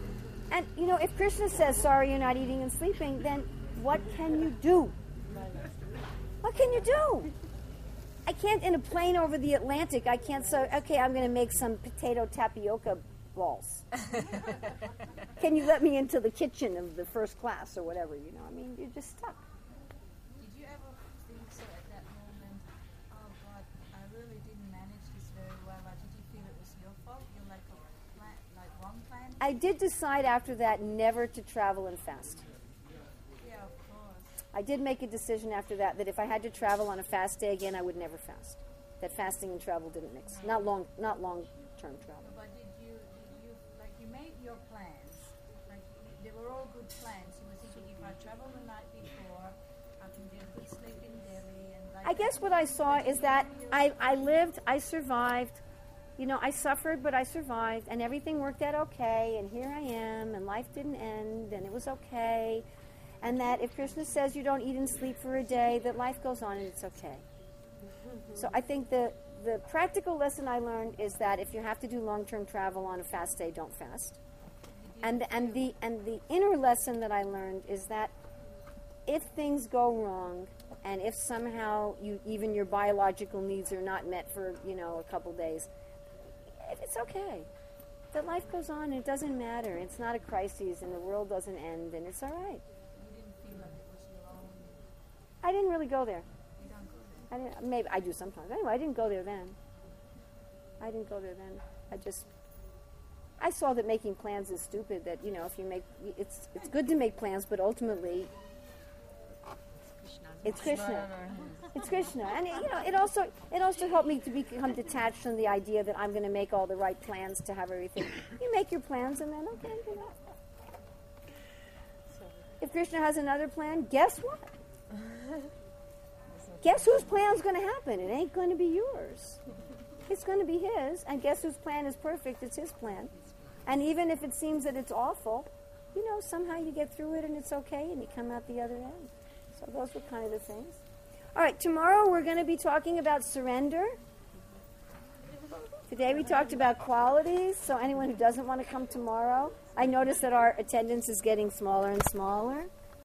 And, you know, if Krishna says, sorry, you're not eating and sleeping, then what can you do? What can you do? I can't, in a plane over the Atlantic, I can't say, okay, I'm going to make some potato tapioca balls. Can you let me into the kitchen of the first class or whatever, you know? I mean, you're just stuck. Did you ever think so at that moment, oh God, I really didn't manage this very well, or did you feel it was your fault? You're like a plan, like wrong plan? I did decide after that never to travel and fast. Yeah, of course. I did make a decision after that that if I had to travel on a fast day again, I would never fast. That fasting and travel didn't mix. Not long, not long-term travel. But did you, did you, like you made your plans, like they were all good plans. You were thinking if I travel the night before, I can get a good sleep in Delhi. And like I guess what I saw is that I, I lived, I survived. You know, I suffered, but I survived, and everything worked out okay, and here I am, and life didn't end, and it was okay. And that if Krishna says you don't eat and sleep for a day, that life goes on and it's okay. So I think the, the practical lesson I learned is that if you have to do long-term travel on a fast day, don't fast. And the, and the and the inner lesson that I learned is that if things go wrong, and if somehow you even your biological needs are not met for, you know, a couple days, it's okay. That life goes on and it doesn't matter. It's not a crisis and the world doesn't end and it's all right. you didn't feel like it was your own. I didn't really go there. You don't go there. I didn't, maybe I do sometimes. Anyway, I didn't go there then. I didn't go there then. I just, I saw that making plans is stupid. That, you know, if you make, it's it's good to make plans, but ultimately, it's Krishna. It's Krishna, and you know, it also it also helped me to become detached from the idea that I'm going to make all the right plans to have everything. You make your plans, and then okay, you know. If Krishna has another plan, guess what? Guess whose plan's going to happen? It ain't going to be yours. It's going to be his, and guess whose plan is perfect? It's his plan. And even if it seems that it's awful, you know, somehow you get through it and it's okay, and you come out the other end. So those were kind of the things. All right, tomorrow we're going to be talking about surrender. Today we talked about qualities, so anyone who doesn't want to come tomorrow, I notice that our attendance is getting smaller and smaller.